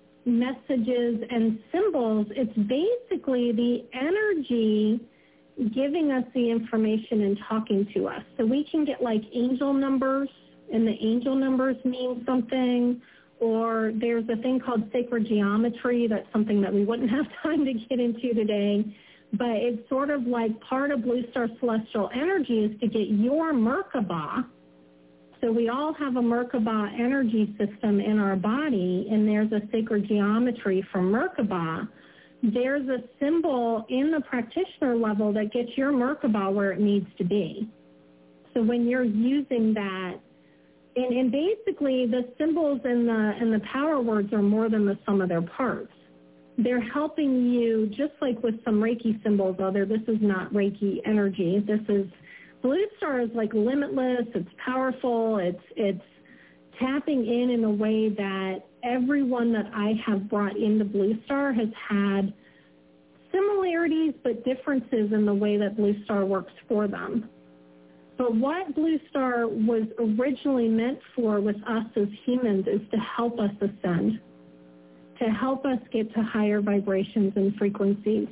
messages and symbols, it's basically the energy giving us the information and talking to us. So we can get like angel numbers, and the angel numbers mean something, or there's a thing called sacred geometry. That's something that we wouldn't have time to get into today, but it's sort of like part of Blue Star Celestial Energy is to get your Merkaba. So we all have a Merkaba energy system in our body, and there's a sacred geometry for Merkaba. There's a symbol in the practitioner level that gets your Merkaba where it needs to be. So when you're using that, and, and basically the symbols and the and the power words are more than the sum of their parts. They're helping you, just like with some Reiki symbols, although this is not Reiki energy. This is, Blue Star is like limitless, it's powerful, it's it's tapping in in a way that everyone that I have brought into Blue Star has had similarities but differences in the way that Blue Star works for them. But what Blue Star was originally meant for with us as humans is to help us ascend, to help us get to higher vibrations and frequencies.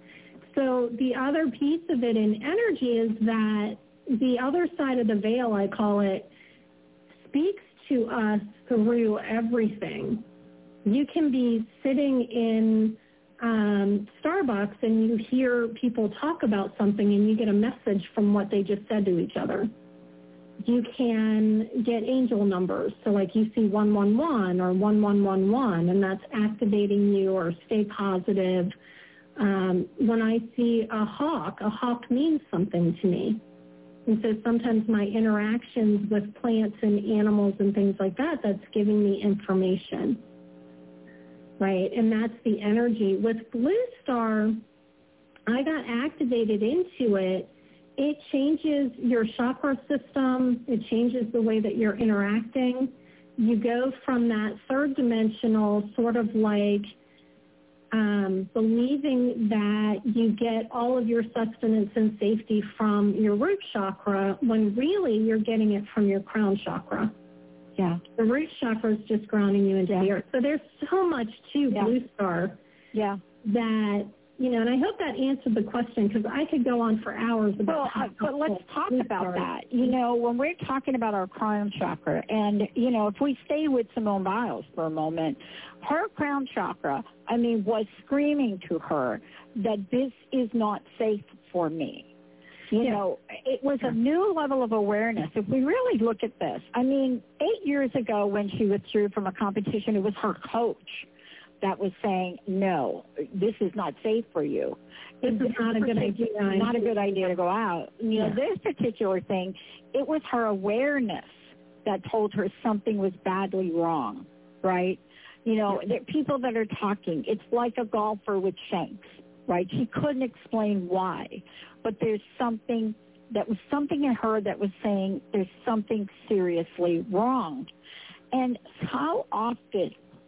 So the other piece of it in energy is that the other side of the veil, I call it, speaks to us through everything. You can be sitting in um, Starbucks and you hear people talk about something and you get a message from what they just said to each other. You can get angel numbers. So like you see one one one or one one one one, and that's activating you, or stay positive. Um, when I see a hawk, a hawk means something to me. And so sometimes my interactions with plants and animals and things like that, that's giving me information, right? And that's the energy. With Blue Star, I got activated into it. It changes your chakra system. It changes the way that you're interacting. You go from that third dimensional sort of like Um, believing that you get all of your sustenance and safety from your root chakra, when really you're getting it from your crown chakra. Yeah. The root chakra is just grounding you into yeah. the earth. So there's so much to yeah. Blue Star yeah. that, you know, and I hope that answered the question, because I could go on for hours about well, how But let's talk Blue about Star. that. You know, when we're talking about our crown chakra, and, you know, if we stay with Simone Biles for a moment, her crown chakra, I mean, was screaming to her that this is not safe for me. You yeah. know, it was a new level of awareness. If we really look at this, I mean, eight years ago when she withdrew from a competition, it was her coach that was saying, no, this is not safe for you. This is not a good idea. Not a good idea to go out. You know, yeah. this particular thing, it was her awareness that told her something was badly wrong, right? You know, yeah. there are people that are talking. It's like a golfer with shanks, right? She couldn't explain why, but there's something that was something in her that was saying there's something seriously wrong. And how often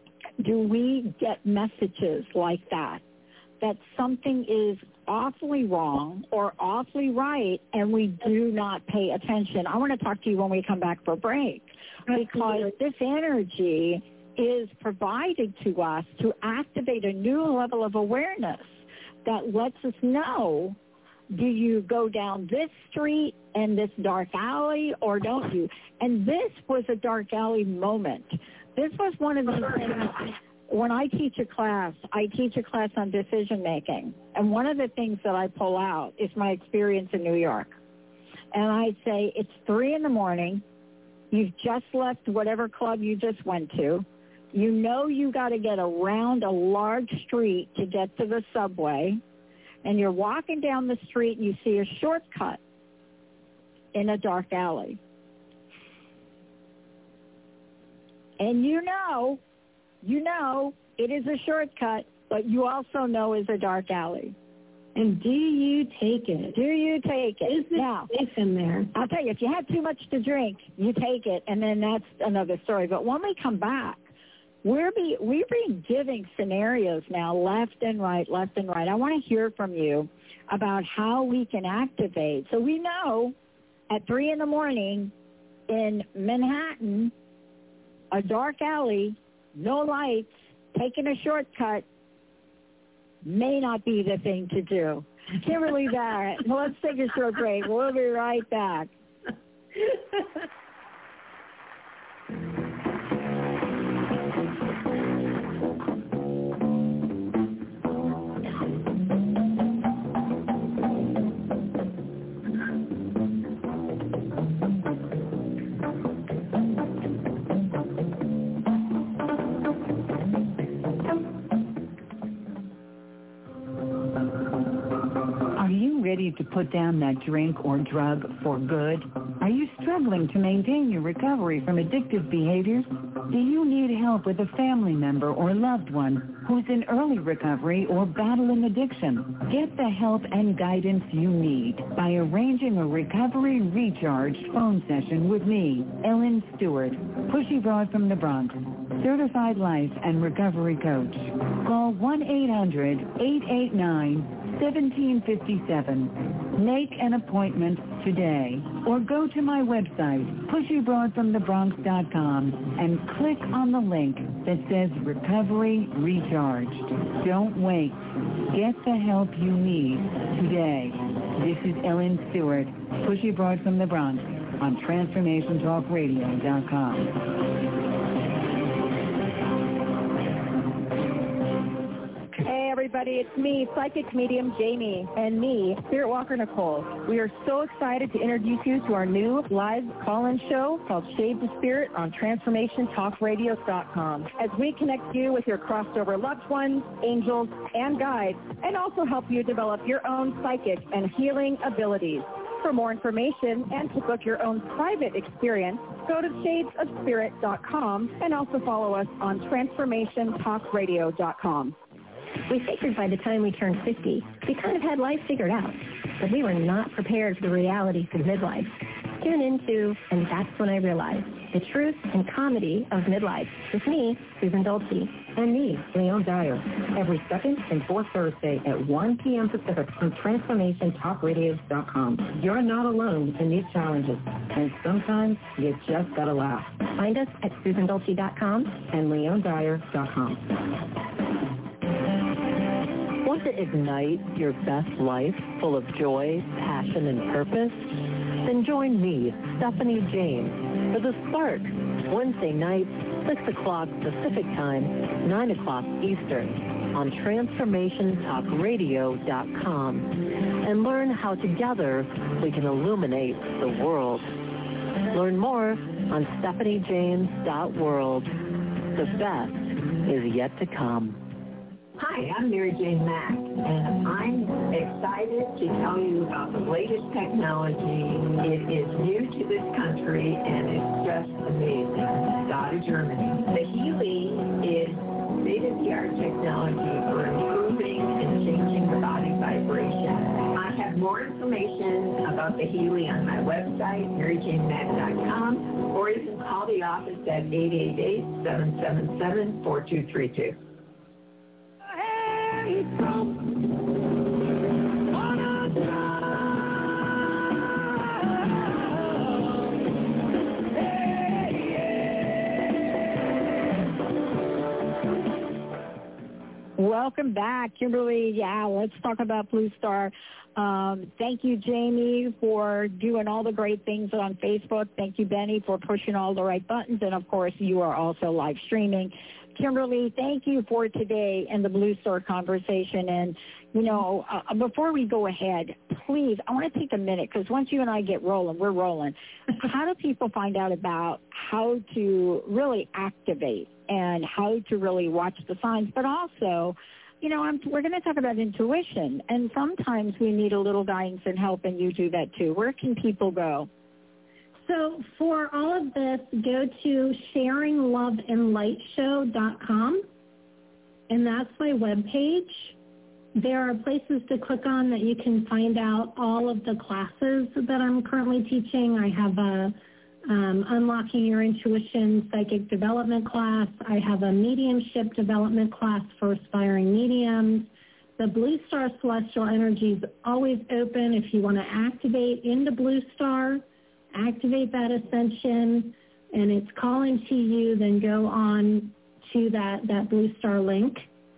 do we get messages like that, that something is awfully wrong or awfully right, and we do not pay attention? I want to talk to you when we come back for a break, because this energy is provided to us to activate a new level of awareness that lets us know, do you go down this street and this dark alley or don't you? And this was a dark alley moment. This was one of these things. When I teach a class, I teach a class on decision making. And one of the things that I pull out is my experience in New York. And I say, it's three in the morning. You've just left whatever club you just went to. You know you got to get around a large street to get to the subway. And you're walking down the street and you see a shortcut in a dark alley. And you know, you know, it is a shortcut, but you also know it's a dark alley. And do you take it? Do you take it? Is it now, safe in there? I'll tell you, if you had too much to drink, you take it, and then that's another story. But when we come back, we're be we're being giving scenarios now, left and right, left and right. I want to hear from you about how we can activate. So we know at three in the morning in Manhattan, a dark alley, no lights, taking a shortcut may not be the thing to do. Kimberly Barrett. Well, let's take a short break. We'll be right back. Ready to put down that drink or drug for good? Are you struggling to maintain your recovery from addictive behaviors? Do you need help with a family member or loved one who's in early recovery or battling addiction? Get the help and guidance you need by arranging a recovery recharged phone session with me, Ellen Stewart, Pushy Broad from the Bronx, certified life and recovery coach. Call one eight hundred, eight eight nine, seventeen fifty-seven. Make an appointment today or go to my website, pushy broad from the bronx dot com, and click on the link that says Recovery Recharged. Don't wait. Get the help you need today. This is Ellen Stewart, Pushy Broad from the Bronx on transformation talk radio dot com. Everybody, it's me, psychic medium Jamie, and me, Spirit Walker Nicole. We are so excited to introduce you to our new live call-in show called Shades of Spirit on transformation talk radio dot com, as we connect you with your crossover loved ones, angels, and guides, and also help you develop your own psychic and healing abilities. For more information and to book your own private experience, go to shades of spirit dot com and also follow us on transformation talk radio dot com. We figured by the time we turned fifty, we kind of had life figured out, but we were not prepared for the realities of midlife. Tune into, and that's when I realized, the truth and comedy of midlife with me, Susan Dolce. And me, Leon Dyer, every second and fourth Thursday at one p.m. Pacific on transformation talk radio dot com. You're not alone in these challenges, and sometimes you just gotta laugh. Find us at susan dolce dot com and leon dyer dot com. Want to ignite your best life full of joy, passion, and purpose? Then join me, Stephanie James, for The Spark, Wednesday nights, six o'clock Pacific Time, nine o'clock Eastern, on transformation talk radio dot com, and learn how together we can illuminate the world. Learn more on stephanie james dot world. The best is yet to come. Hi, I'm Mary Jane Mack, and I'm excited to tell you about the latest technology. It is new to this country, and it's just amazing. It's out of Germany. The Healy is state-of-the-art technology for improving and changing the body vibration. I have more information about the Healy on my website, mary jane mack dot com, or you can call the office at eight eight eight, seven seven seven, four two three two. Welcome back, Kimberly. Yeah, let's talk about Blue Star. Um, thank you, Jamie, for doing all the great things on Facebook. Thank you, Benny, for pushing all the right buttons. And, of course, you are also live streaming. Kimberly, thank you for today and the Blue Star conversation. And, you know, uh, before we go ahead, please, I want to take a minute because once you and I get rolling, we're rolling. How do people find out about how to really activate and how to really watch the signs? But also, you know, I'm, we're going to talk about intuition. And sometimes we need a little guidance and help, and you do that too. Where can people go? So for all of this, go to sharing love and light show dot com, and that's my webpage. There are places to click on that you can find out all of the classes that I'm currently teaching. I have a um, Unlocking Your Intuition Psychic Development class. I have a Mediumship Development class for aspiring mediums. The Blue Star Celestial Energy is always open if you want to activate into Blue Star, activate that ascension, and it's calling to you, then go on to that, that Blue Star link.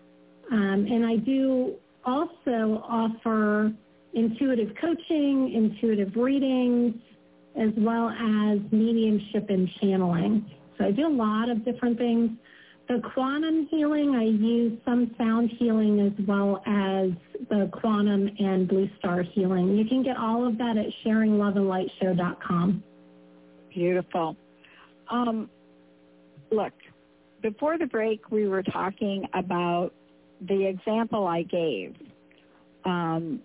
Um, and I do also offer intuitive coaching, intuitive readings, as well as mediumship and channeling. So I do a lot of different things. The quantum healing, I use some sound healing as well as the quantum and Blue Star healing. You can get all of that at sharing love and light show dot com. Beautiful. Um, look, before the break, we were talking about the example I gave, um,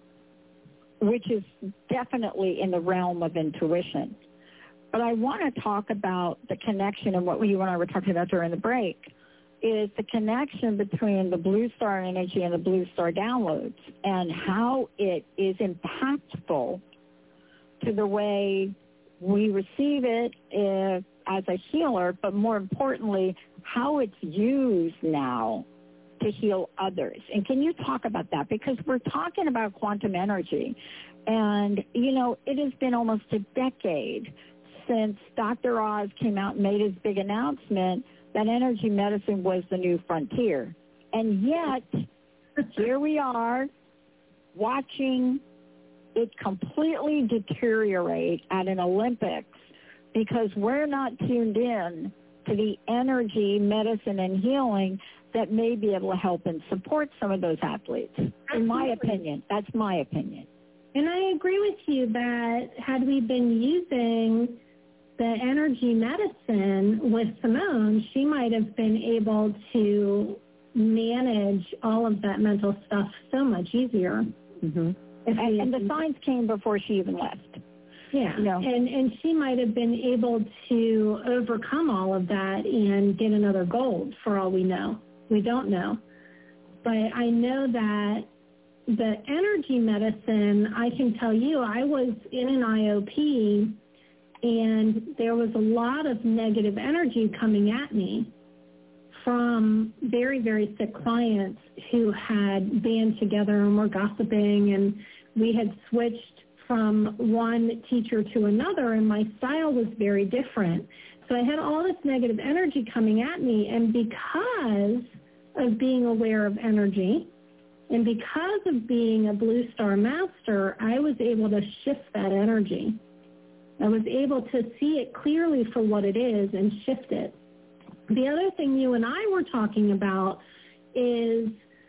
which is definitely in the realm of intuition. But I want to talk about the connection, and what you and I were talking about during the break, is the connection between the Blue Star energy and the Blue Star downloads, and how it is impactful to the way we receive it if, as a healer, but more importantly, how it's used now to heal others. And can you talk about that? Because we're talking about quantum energy, and, you know, it has been almost a decade since Doctor Oz came out and made his big announcement that energy medicine was the new frontier. And yet, here we are watching it completely deteriorate at an Olympics because we're not tuned in to the energy, medicine, and healing that may be able to help and support some of those athletes. In my opinion, that's my opinion. And I agree with you that had we been using the energy medicine with Simone, she might have been able to manage all of that mental stuff so much easier. Mm-hmm. And, and the signs came before she even left. Yeah, you know. and, and she might have been able to overcome all of that and get another gold for all we know. We don't know. But I know that the energy medicine, I can tell you, I was in an I O P and there was a lot of negative energy coming at me from very, very sick clients who had band together and were gossiping, and we had switched from one teacher to another, and my style was very different. So I had all this negative energy coming at me, and because of being aware of energy and because of being a Blue Star Master, I was able to shift that energy. I was able to see it clearly for what it is and shift it. The other thing you and I were talking about is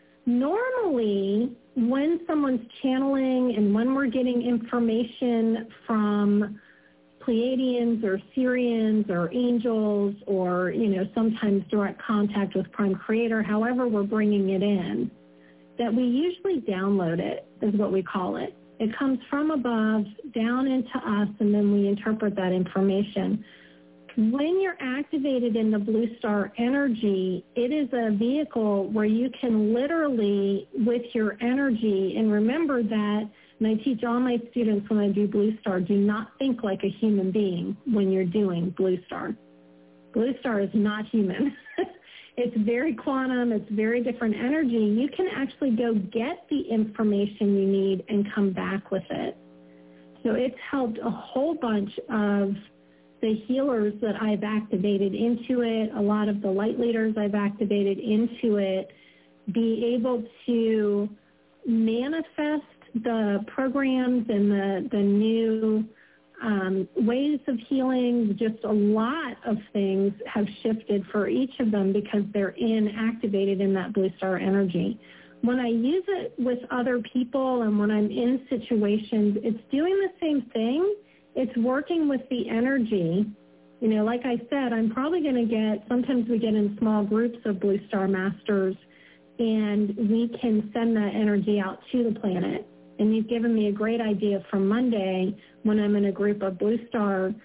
normally when someone's channeling and when we're getting information from Pleiadians or Sirians or angels or, you know, sometimes direct contact with Prime Creator, however we're bringing it in, that we usually download it, is what we call it. It comes from above down into us, and then we interpret that information. When you're activated in the Blue Star energy, it is a vehicle where you can literally, with your energy, and remember that, and I teach all my students when I do Blue Star, do not think like a human being when you're doing Blue Star. Blue Star is not human. It's very quantum. It's very different energy. You can actually go get the information you need and come back with it. So it's helped a whole bunch of the healers that I've activated into it, a lot of the light leaders I've activated into it, be able to manifest the programs and the, the new um, ways of healing. Just a lot of things have shifted for each of them because they're in activated in that Blue Star energy. When I use it with other people and when I'm in situations, it's doing the same thing. It's working with the energy. You know, like I said, I'm probably going to get, sometimes we get in small groups of Blue Star Masters, and we can send that energy out to the planet. And you've given me a great idea for Monday when I'm in a group of Blue Star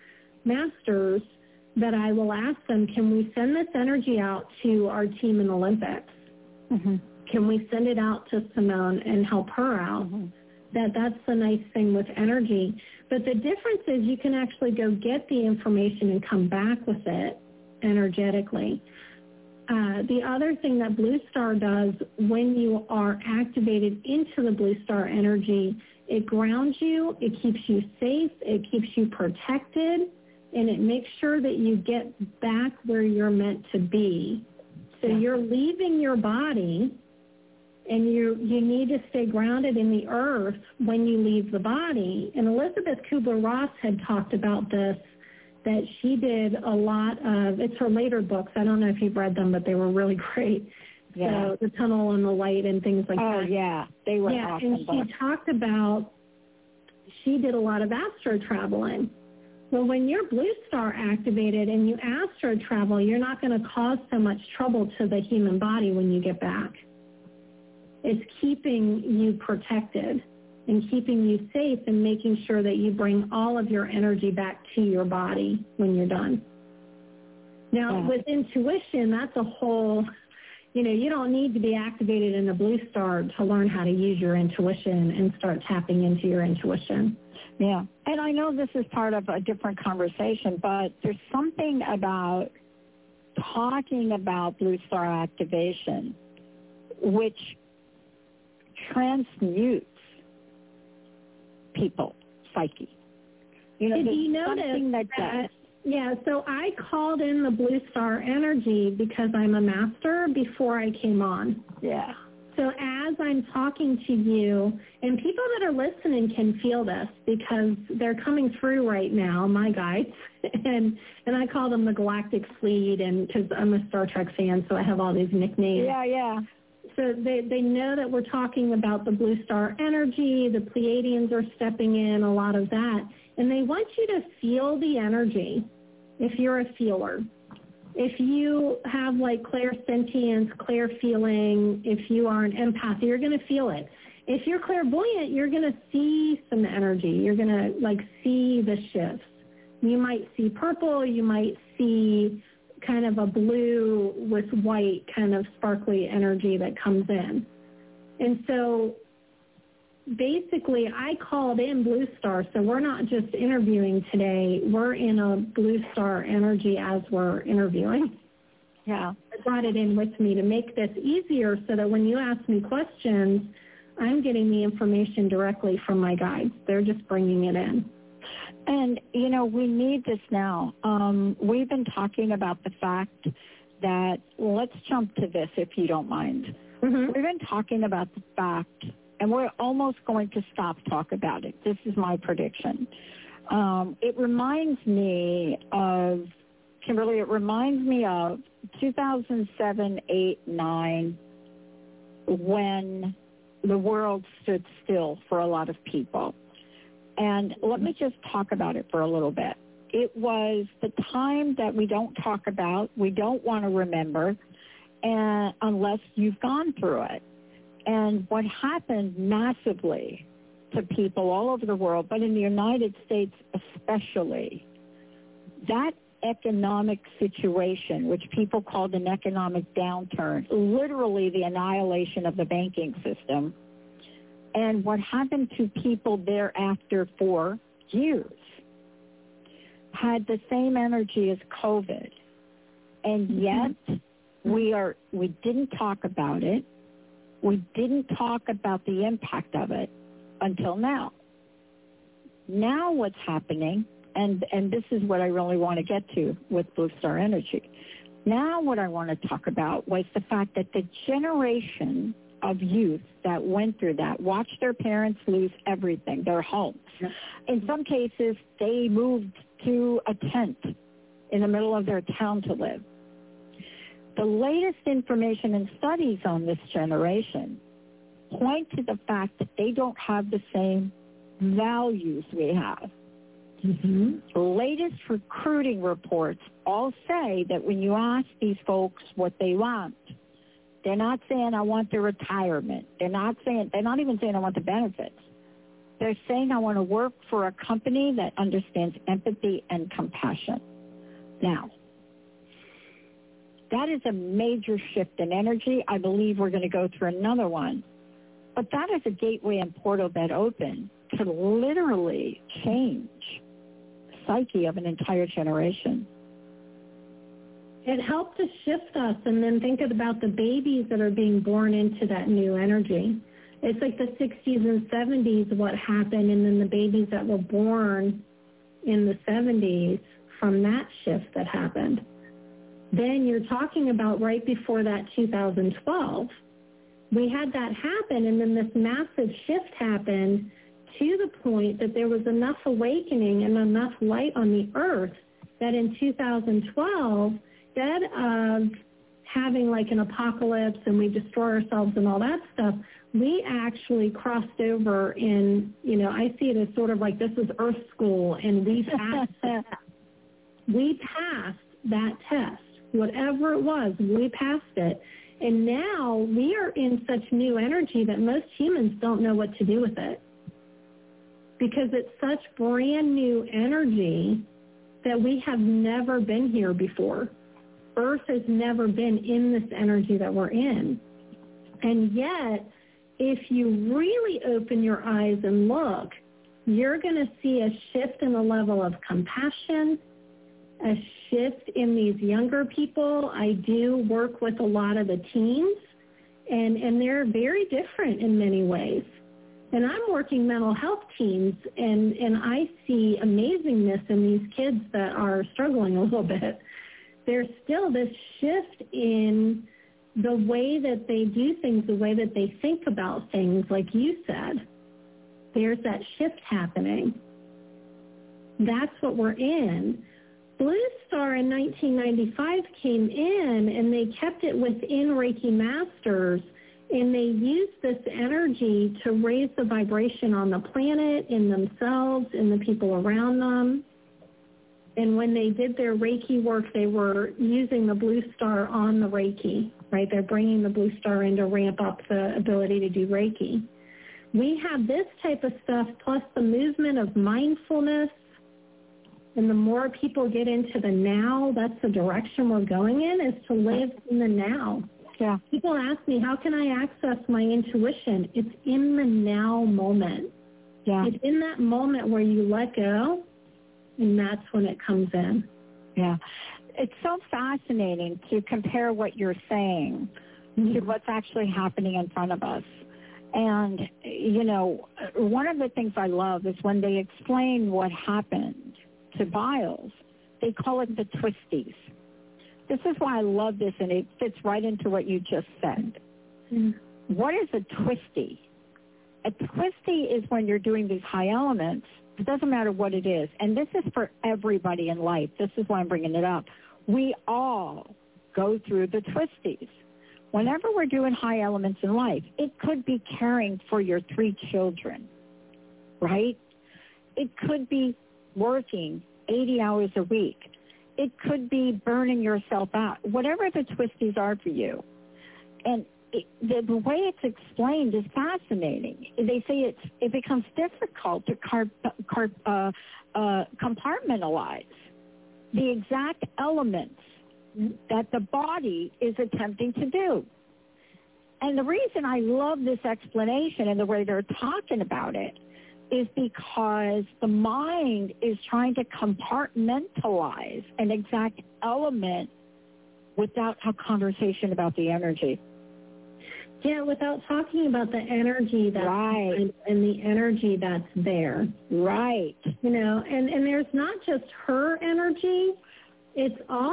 masters that I will ask them, can we send this energy out to our team in Olympics? Mm-hmm. Can we send it out to Simone and help her out? Mm-hmm. That that's the nice thing with energy. But the difference is you can actually go get the information and come back with it energetically. Uh, the other thing that Blue Star does when you are activated into the Blue Star energy, it grounds you, it keeps you safe, it keeps you protected, and it makes sure that you get back where you're meant to be. So yeah. You're leaving your body, and you you need to stay grounded in the earth when you leave the body. And Elizabeth Kubler-Ross had talked about this, that she did a lot of, it's her later books. I don't know if you've read them, but they were really great. Yeah. So The Tunnel and the Light and things like oh, that. Oh, yeah. They were yeah, awesome and books. she talked about, she did a lot of astro traveling. Well, when you're Blue Star activated and you astro travel, you're not going to cause so much trouble to the human body when you get back. It's keeping you protected and keeping you safe and making sure that you bring all of your energy back to your body when you're done. Now, yeah. with intuition, that's a whole, you know, you don't need to be activated in the Blue Star to learn how to use your intuition and start tapping into your intuition. Yeah, and I know this is part of a different conversation, but there's something about talking about Blue Star activation which transmutes people, psyche. You know, Did you notice something that, that does. Yeah, so I called in the Blue Star energy because I'm a master before I came on. Yeah. So as I'm talking to you, and people that are listening can feel this because they're coming through right now, my guides, and and I call them the Galactic Fleet, and because I'm a Star Trek fan, so I have all these nicknames. Yeah, yeah. So they, they know that we're talking about the Blue Star energy, the Pleiadians are stepping in, a lot of that. And they want you to feel the energy if you're a feeler. If you have like clairsentience, clear feeling, if you are an empath, you're going to feel it. If you're clairvoyant, you're going to see some energy. You're going to like see the shifts. You might see purple, you might see kind of a blue with white kind of sparkly energy that comes in. And so basically I called in Blue Star, so we're not just interviewing today, we're in a Blue Star energy as we're interviewing. Yeah. I brought it in with me to make this easier so that when you ask me questions, I'm getting the information directly from my guides. They're just bringing it in. And, you know, we need this now. Um, we've been talking about the fact that, well, let's jump to this if you don't mind. Mm-hmm. We've been talking about the fact, and we're almost going to stop talk about it. This is my prediction. Um, it reminds me of, Kimberly, it reminds me of two thousand seven, eight, nine, when the world stood still for a lot of people. And let me just talk about it for a little bit. It was the time that we don't talk about, we don't want to remember, and unless you've gone through it. And what happened massively to people all over the world, but in the United States especially, that economic situation, which people called an economic downturn, literally the annihilation of the banking system, and what happened to people thereafter for years, had the same energy as COVID. And yet mm-hmm. we are we didn't talk about it. We didn't talk about the impact of it until now. Now what's happening, and, and this is what I really want to get to with Blue Star Energy. Now what I want to talk about was the fact that the generation of youth that went through that, watched their parents lose everything, their homes. In some cases, they moved to a tent in the middle of their town to live. The latest information and studies on this generation point to the fact that they don't have the same values we have. Mm-hmm. The latest recruiting reports all say that when you ask these folks what they want, they're not saying, I want the retirement. They're not saying, they're not even saying, I want the benefits. They're saying, I want to work for a company that understands empathy and compassion. Now, that is a major shift in energy. I believe we're going to go through another one. But that is a gateway and portal that opened to literally change the psyche of an entire generation. It helped to shift us, and then think about the babies that are being born into that new energy. It's like the sixties and seventies, what happened, and then the babies that were born in the seventies from that shift that happened. Then you're talking about right before that two thousand twelve. We had that happen, and then this massive shift happened to the point that there was enough awakening and enough light on the earth that in two thousand twelve, instead of having like an apocalypse and we destroy ourselves and all that stuff, we actually crossed over in, you know, I see it as sort of like this is Earth School, and we passed that. We passed that test. Whatever it was, we passed it. And now we are in such new energy that most humans don't know what to do with it, because it's such brand new energy that we have never been here before. Earth has never been in this energy that we're in. And yet, if you really open your eyes and look, you're going to see a shift in the level of compassion, a shift in these younger people. I do work with a lot of the teens, and, and they're very different in many ways. And I'm working mental health teams, and, and I see amazingness in these kids that are struggling a little bit. There's still this shift in the way that they do things, the way that they think about things, like you said. There's that shift happening. That's what we're in. Blue Star in nineteen ninety-five came in, and they kept it within Reiki Masters, and they used this energy to raise the vibration on the planet, in themselves, in the people around them. And when they did their Reiki work, they were using the Blue Star on the Reiki, right? They're bringing the Blue Star in to ramp up the ability to do Reiki. We have this type of stuff, plus the movement of mindfulness. And the more people get into the now, that's the direction we're going in, is to live in the now. Yeah. People ask me, how can I access my intuition? It's in the now moment. Yeah. It's in that moment where you let go, and that's when it comes in. Yeah. It's so fascinating to compare what you're saying mm-hmm. to what's actually happening in front of us. And, you know, one of the things I love is when they explain what happened to Biles, they call it the twisties. This is why I love this, and it fits right into what you just said. Mm-hmm. What is a twisty? A twisty is when you're doing these high elements. It doesn't matter what it is. And this is for everybody in life. This is why I'm bringing it up. We all go through the twisties. Whenever we're doing high elements in life, it could be caring for your three children, right? It could be working eighty hours a week. It could be burning yourself out, whatever the twisties are for you. And it, the, the way it's explained is fascinating. They say it's, it becomes difficult to car, car, uh, uh, compartmentalize the exact elements that the body is attempting to do. And the reason I love this explanation and the way they're talking about it is because the mind is trying to compartmentalize an exact element without a conversation about the energy. Yeah, without talking about the energy that's right. and, and the energy that's there. Right. You know, and, and there's not just her energy. It's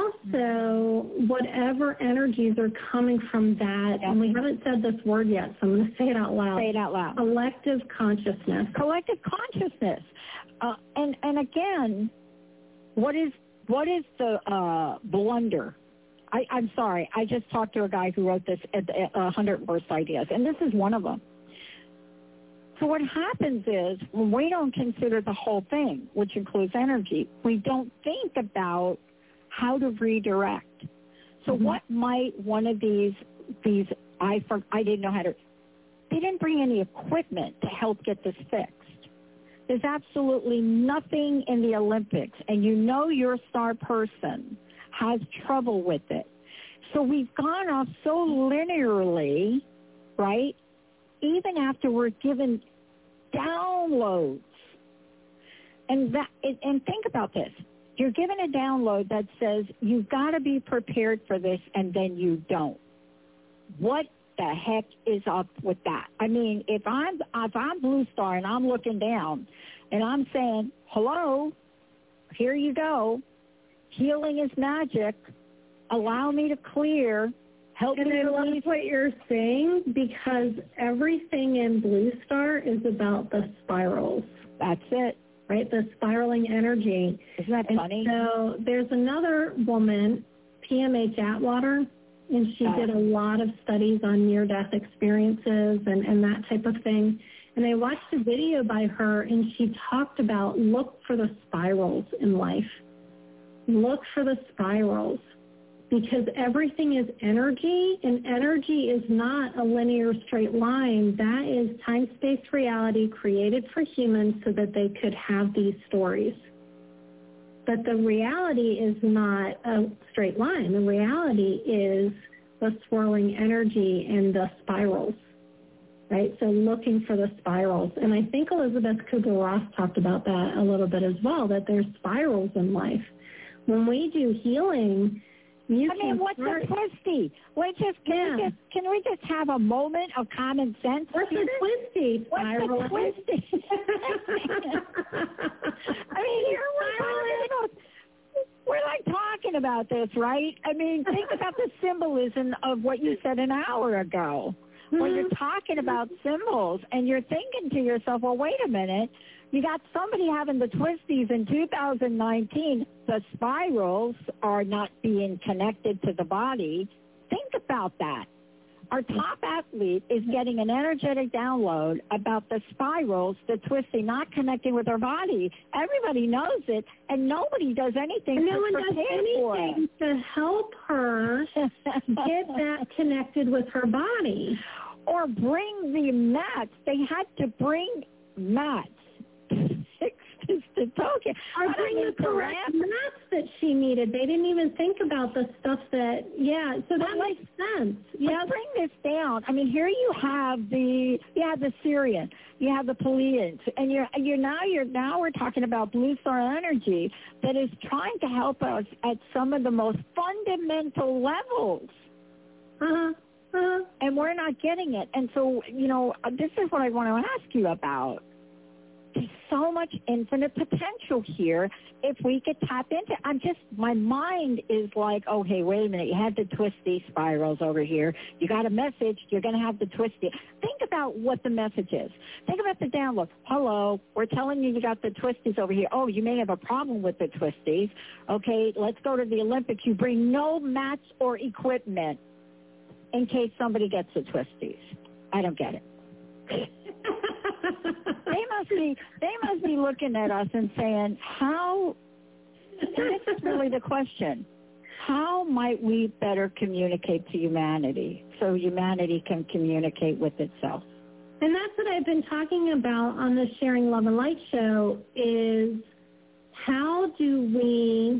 also whatever energies are coming from that. Yeah. And we haven't said this word yet, so I'm going to say it out loud. Say it out loud. Collective consciousness. Collective consciousness. Uh, and, and again, what is what is the uh, blunder? I, I'm sorry. I just talked to a guy who wrote this at the uh, one hundred Worst Ideas, and this is one of them. So what happens is when we don't consider the whole thing, which includes energy, we don't think about how to redirect. So mm-hmm. what might one of these, these I, I didn't know how to, they didn't bring any equipment to help get this fixed. There's absolutely nothing in the Olympics, and you know your star person has trouble with it. So we've gone off so linearly, right, even after we're given downloads. And that, and think about this. You're given a download that says you've got to be prepared for this, and then you don't. What the heck is up with that? I mean, if I'm if I'm Blue Star and I'm looking down and I'm saying, hello, here you go, healing is magic, allow me to clear, help and me I to love release. what you're saying, because everything in Blue Star is about the spirals. That's it. Right, the spiraling energy. Isn't that and funny? So there's another woman, P M H Atwater, and she Oh. did a lot of studies on near-death experiences and, and that type of thing. And I watched a video by her, and she talked about look for the spirals in life. Look for the spirals, because everything is energy, and energy is not a linear straight line. That is time-space reality created for humans so that they could have these stories. But the reality is not a straight line. The reality is the swirling energy and the spirals, right? So looking for the spirals. And I think Elizabeth Kubler-Ross talked about that a little bit as well, that there's spirals in life. When we do healing, you I can mean, what's start, a twisty? We just can, Yeah. we just can we just have a moment of common sense? What's a twisty? What's Spiral. a twisty? I mean, here we're talking about, we're like talking about this, right? I mean, think about the symbolism of what you said an hour ago. Mm-hmm. When you're talking about symbols, and you're thinking to yourself, well, wait a minute. You got somebody having the twisties in two thousand nineteen. The spirals are not being connected to the body. Think about that. Our top athlete is getting an energetic download about the spirals, the twisting, not connecting with her body. Everybody knows it, and nobody does anything And to no one does prepare for anything it. to help her get that connected with her body. Or bring the mats. They had to bring mats. To Tokyo. Or bring the correct maps that she needed. They didn't even think about the stuff that, yeah, so that makes sense. Yeah, bring this down. I mean, here you have the, you have the Syrian, you have the Pleiadians, and you're, you're now, you're now we're talking about Blue Star energy that is trying to help us at some of the most fundamental levels. Uh-huh. Uh-huh. And we're not getting it. And so, you know, this is what I want to ask you about. There's so much infinite potential here if we could tap into it. I'm just, my mind is like, oh, hey, wait a minute. You had the twisty spirals over here. You got a message. You're going to have the twisty. Think about what the message is. Think about the download. Hello, we're telling you you got the twisties over here. Oh, you may have a problem with the twisties. Okay, let's go to the Olympics. You bring no mats or equipment in case somebody gets the twisties. I don't get it. They must be they must be looking at us and saying, how, and this is really the question, how might we better communicate to humanity so humanity can communicate with itself? And that's what I've been talking about on the Sharing Love and Light show is how do we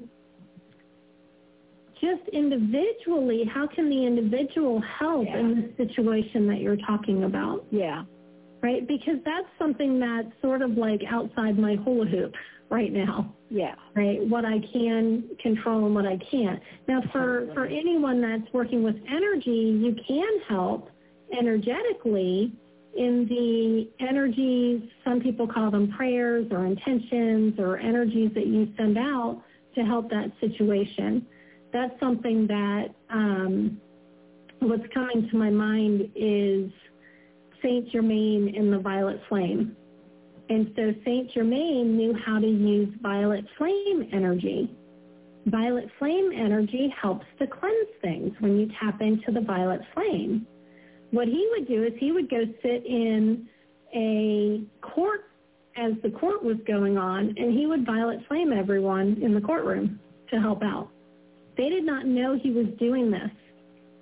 just individually, how can the individual help yeah. in this situation that you're talking about? Yeah. Right? Because that's something that's sort of like outside my hula hoop right now. Yeah. Right? What I can control and what I can't. Now, for, for anyone that's working with energy, you can help energetically in the energies, some people call them prayers or intentions or energies that you send out to help that situation. That's something that um, what's coming to my mind is Saint Germain in the violet flame. And so Saint Germain knew how to use violet flame energy. Violet flame energy helps to cleanse things when you tap into the violet flame. What he would do is he would go sit in a court as the court was going on, and he would violet flame everyone in the courtroom to help out. They did not know he was doing this.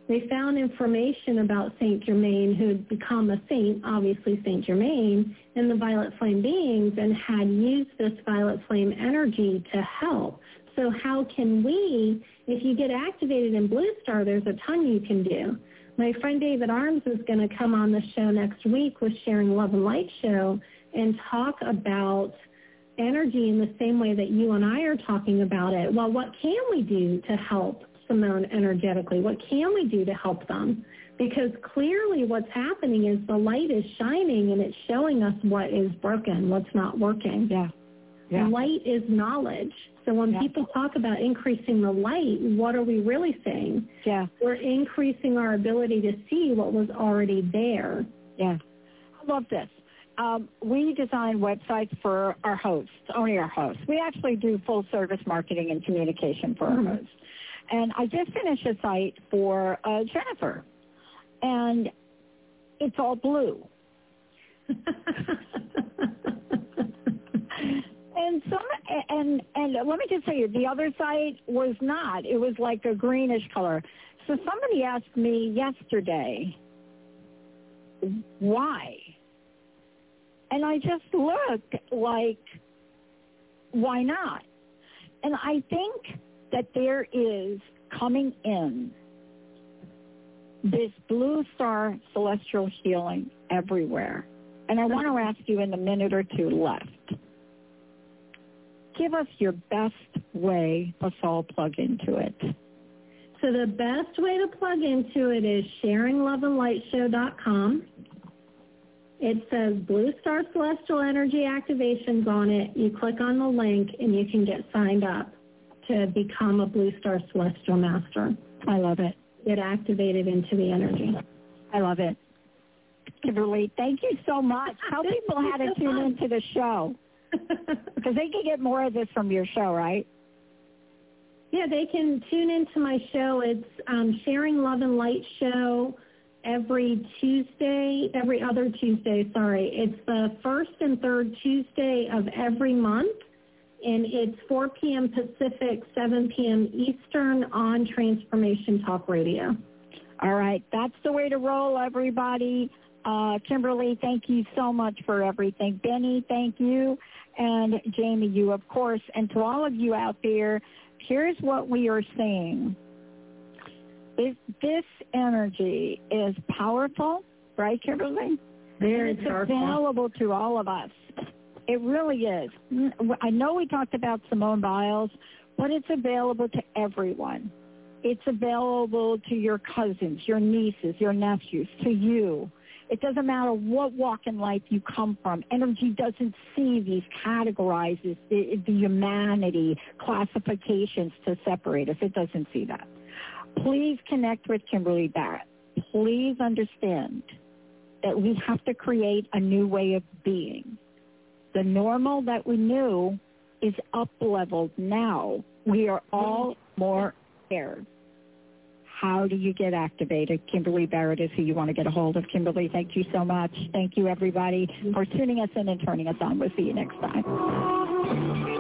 They found information about Saint Germain, who had become a saint, obviously Saint Germain, and the violet flame beings, and had used this violet flame energy to help. So how can we, if you get activated in Blue Star, there's a ton you can do. My friend David Arms is going to come on the show next week with Sharing Love and Light Show and talk about energy in the same way that you and I are talking about it. Well, what can we do to help Simone energetically? What can we do to help them? Because clearly what's happening is the light is shining and it's showing us what is broken, what's not working. Yeah. Yeah. Light is knowledge. So when yeah. people talk about increasing the light, what are we really saying? Yeah. We're increasing our ability to see what was already there. Yeah. I love this. Um, we design websites for our hosts, only our hosts. We actually do full service marketing and communication for mm-hmm. our hosts. And I just finished a site for uh, Jennifer, and it's all blue. And some, and and let me just tell you, the other site was not. It was like a greenish color. So somebody asked me yesterday, why? And I just looked like, why not? And I think that there is coming in this blue star celestial healing everywhere. And I want to ask you in the minute or two left, give us your best way to all plug into it. So the best way to plug into it is sharing love and light show dot com. It says Blue Star Celestial Energy Activations on it. You click on the link and you can get signed up to become a Blue Star Celestial Master. I love it. Get activated into the energy. I love it. Kimberly, thank you so much. Tell people how to tune into the show. Because they can get more of this from your show, right? Yeah, they can tune into my show. It's um, Sharing Love and Light Show every Tuesday, every other Tuesday, sorry. It's the first and third Tuesday of every month, and it's four p.m. Pacific, seven p.m. Eastern on Transformation Talk Radio. All right, that's the way to roll, everybody. Uh, Kimberly, thank you so much for everything. Benny, thank you. And Jamie, you, of course. And to all of you out there, here's what we are saying. This, this energy is powerful, right, Kimberly? Very it's powerful. Available to all of us. It really is. I know we talked about Simone Biles, but it's available to everyone. It's available to your cousins, your nieces, your nephews, to you. It doesn't matter what walk in life you come from. Energy doesn't see these categorizes, the, the humanity, classifications to separate us. It doesn't see that. Please connect with Kimberly Barrett. Please understand that we have to create a new way of being. The normal that we knew is up-leveled now. We are all more scared. How do you get activated? Kimberly Barrett is who you want to get a hold of. Kimberly, thank you so much. Thank you, everybody, for tuning us in and turning us on. We'll see you next time.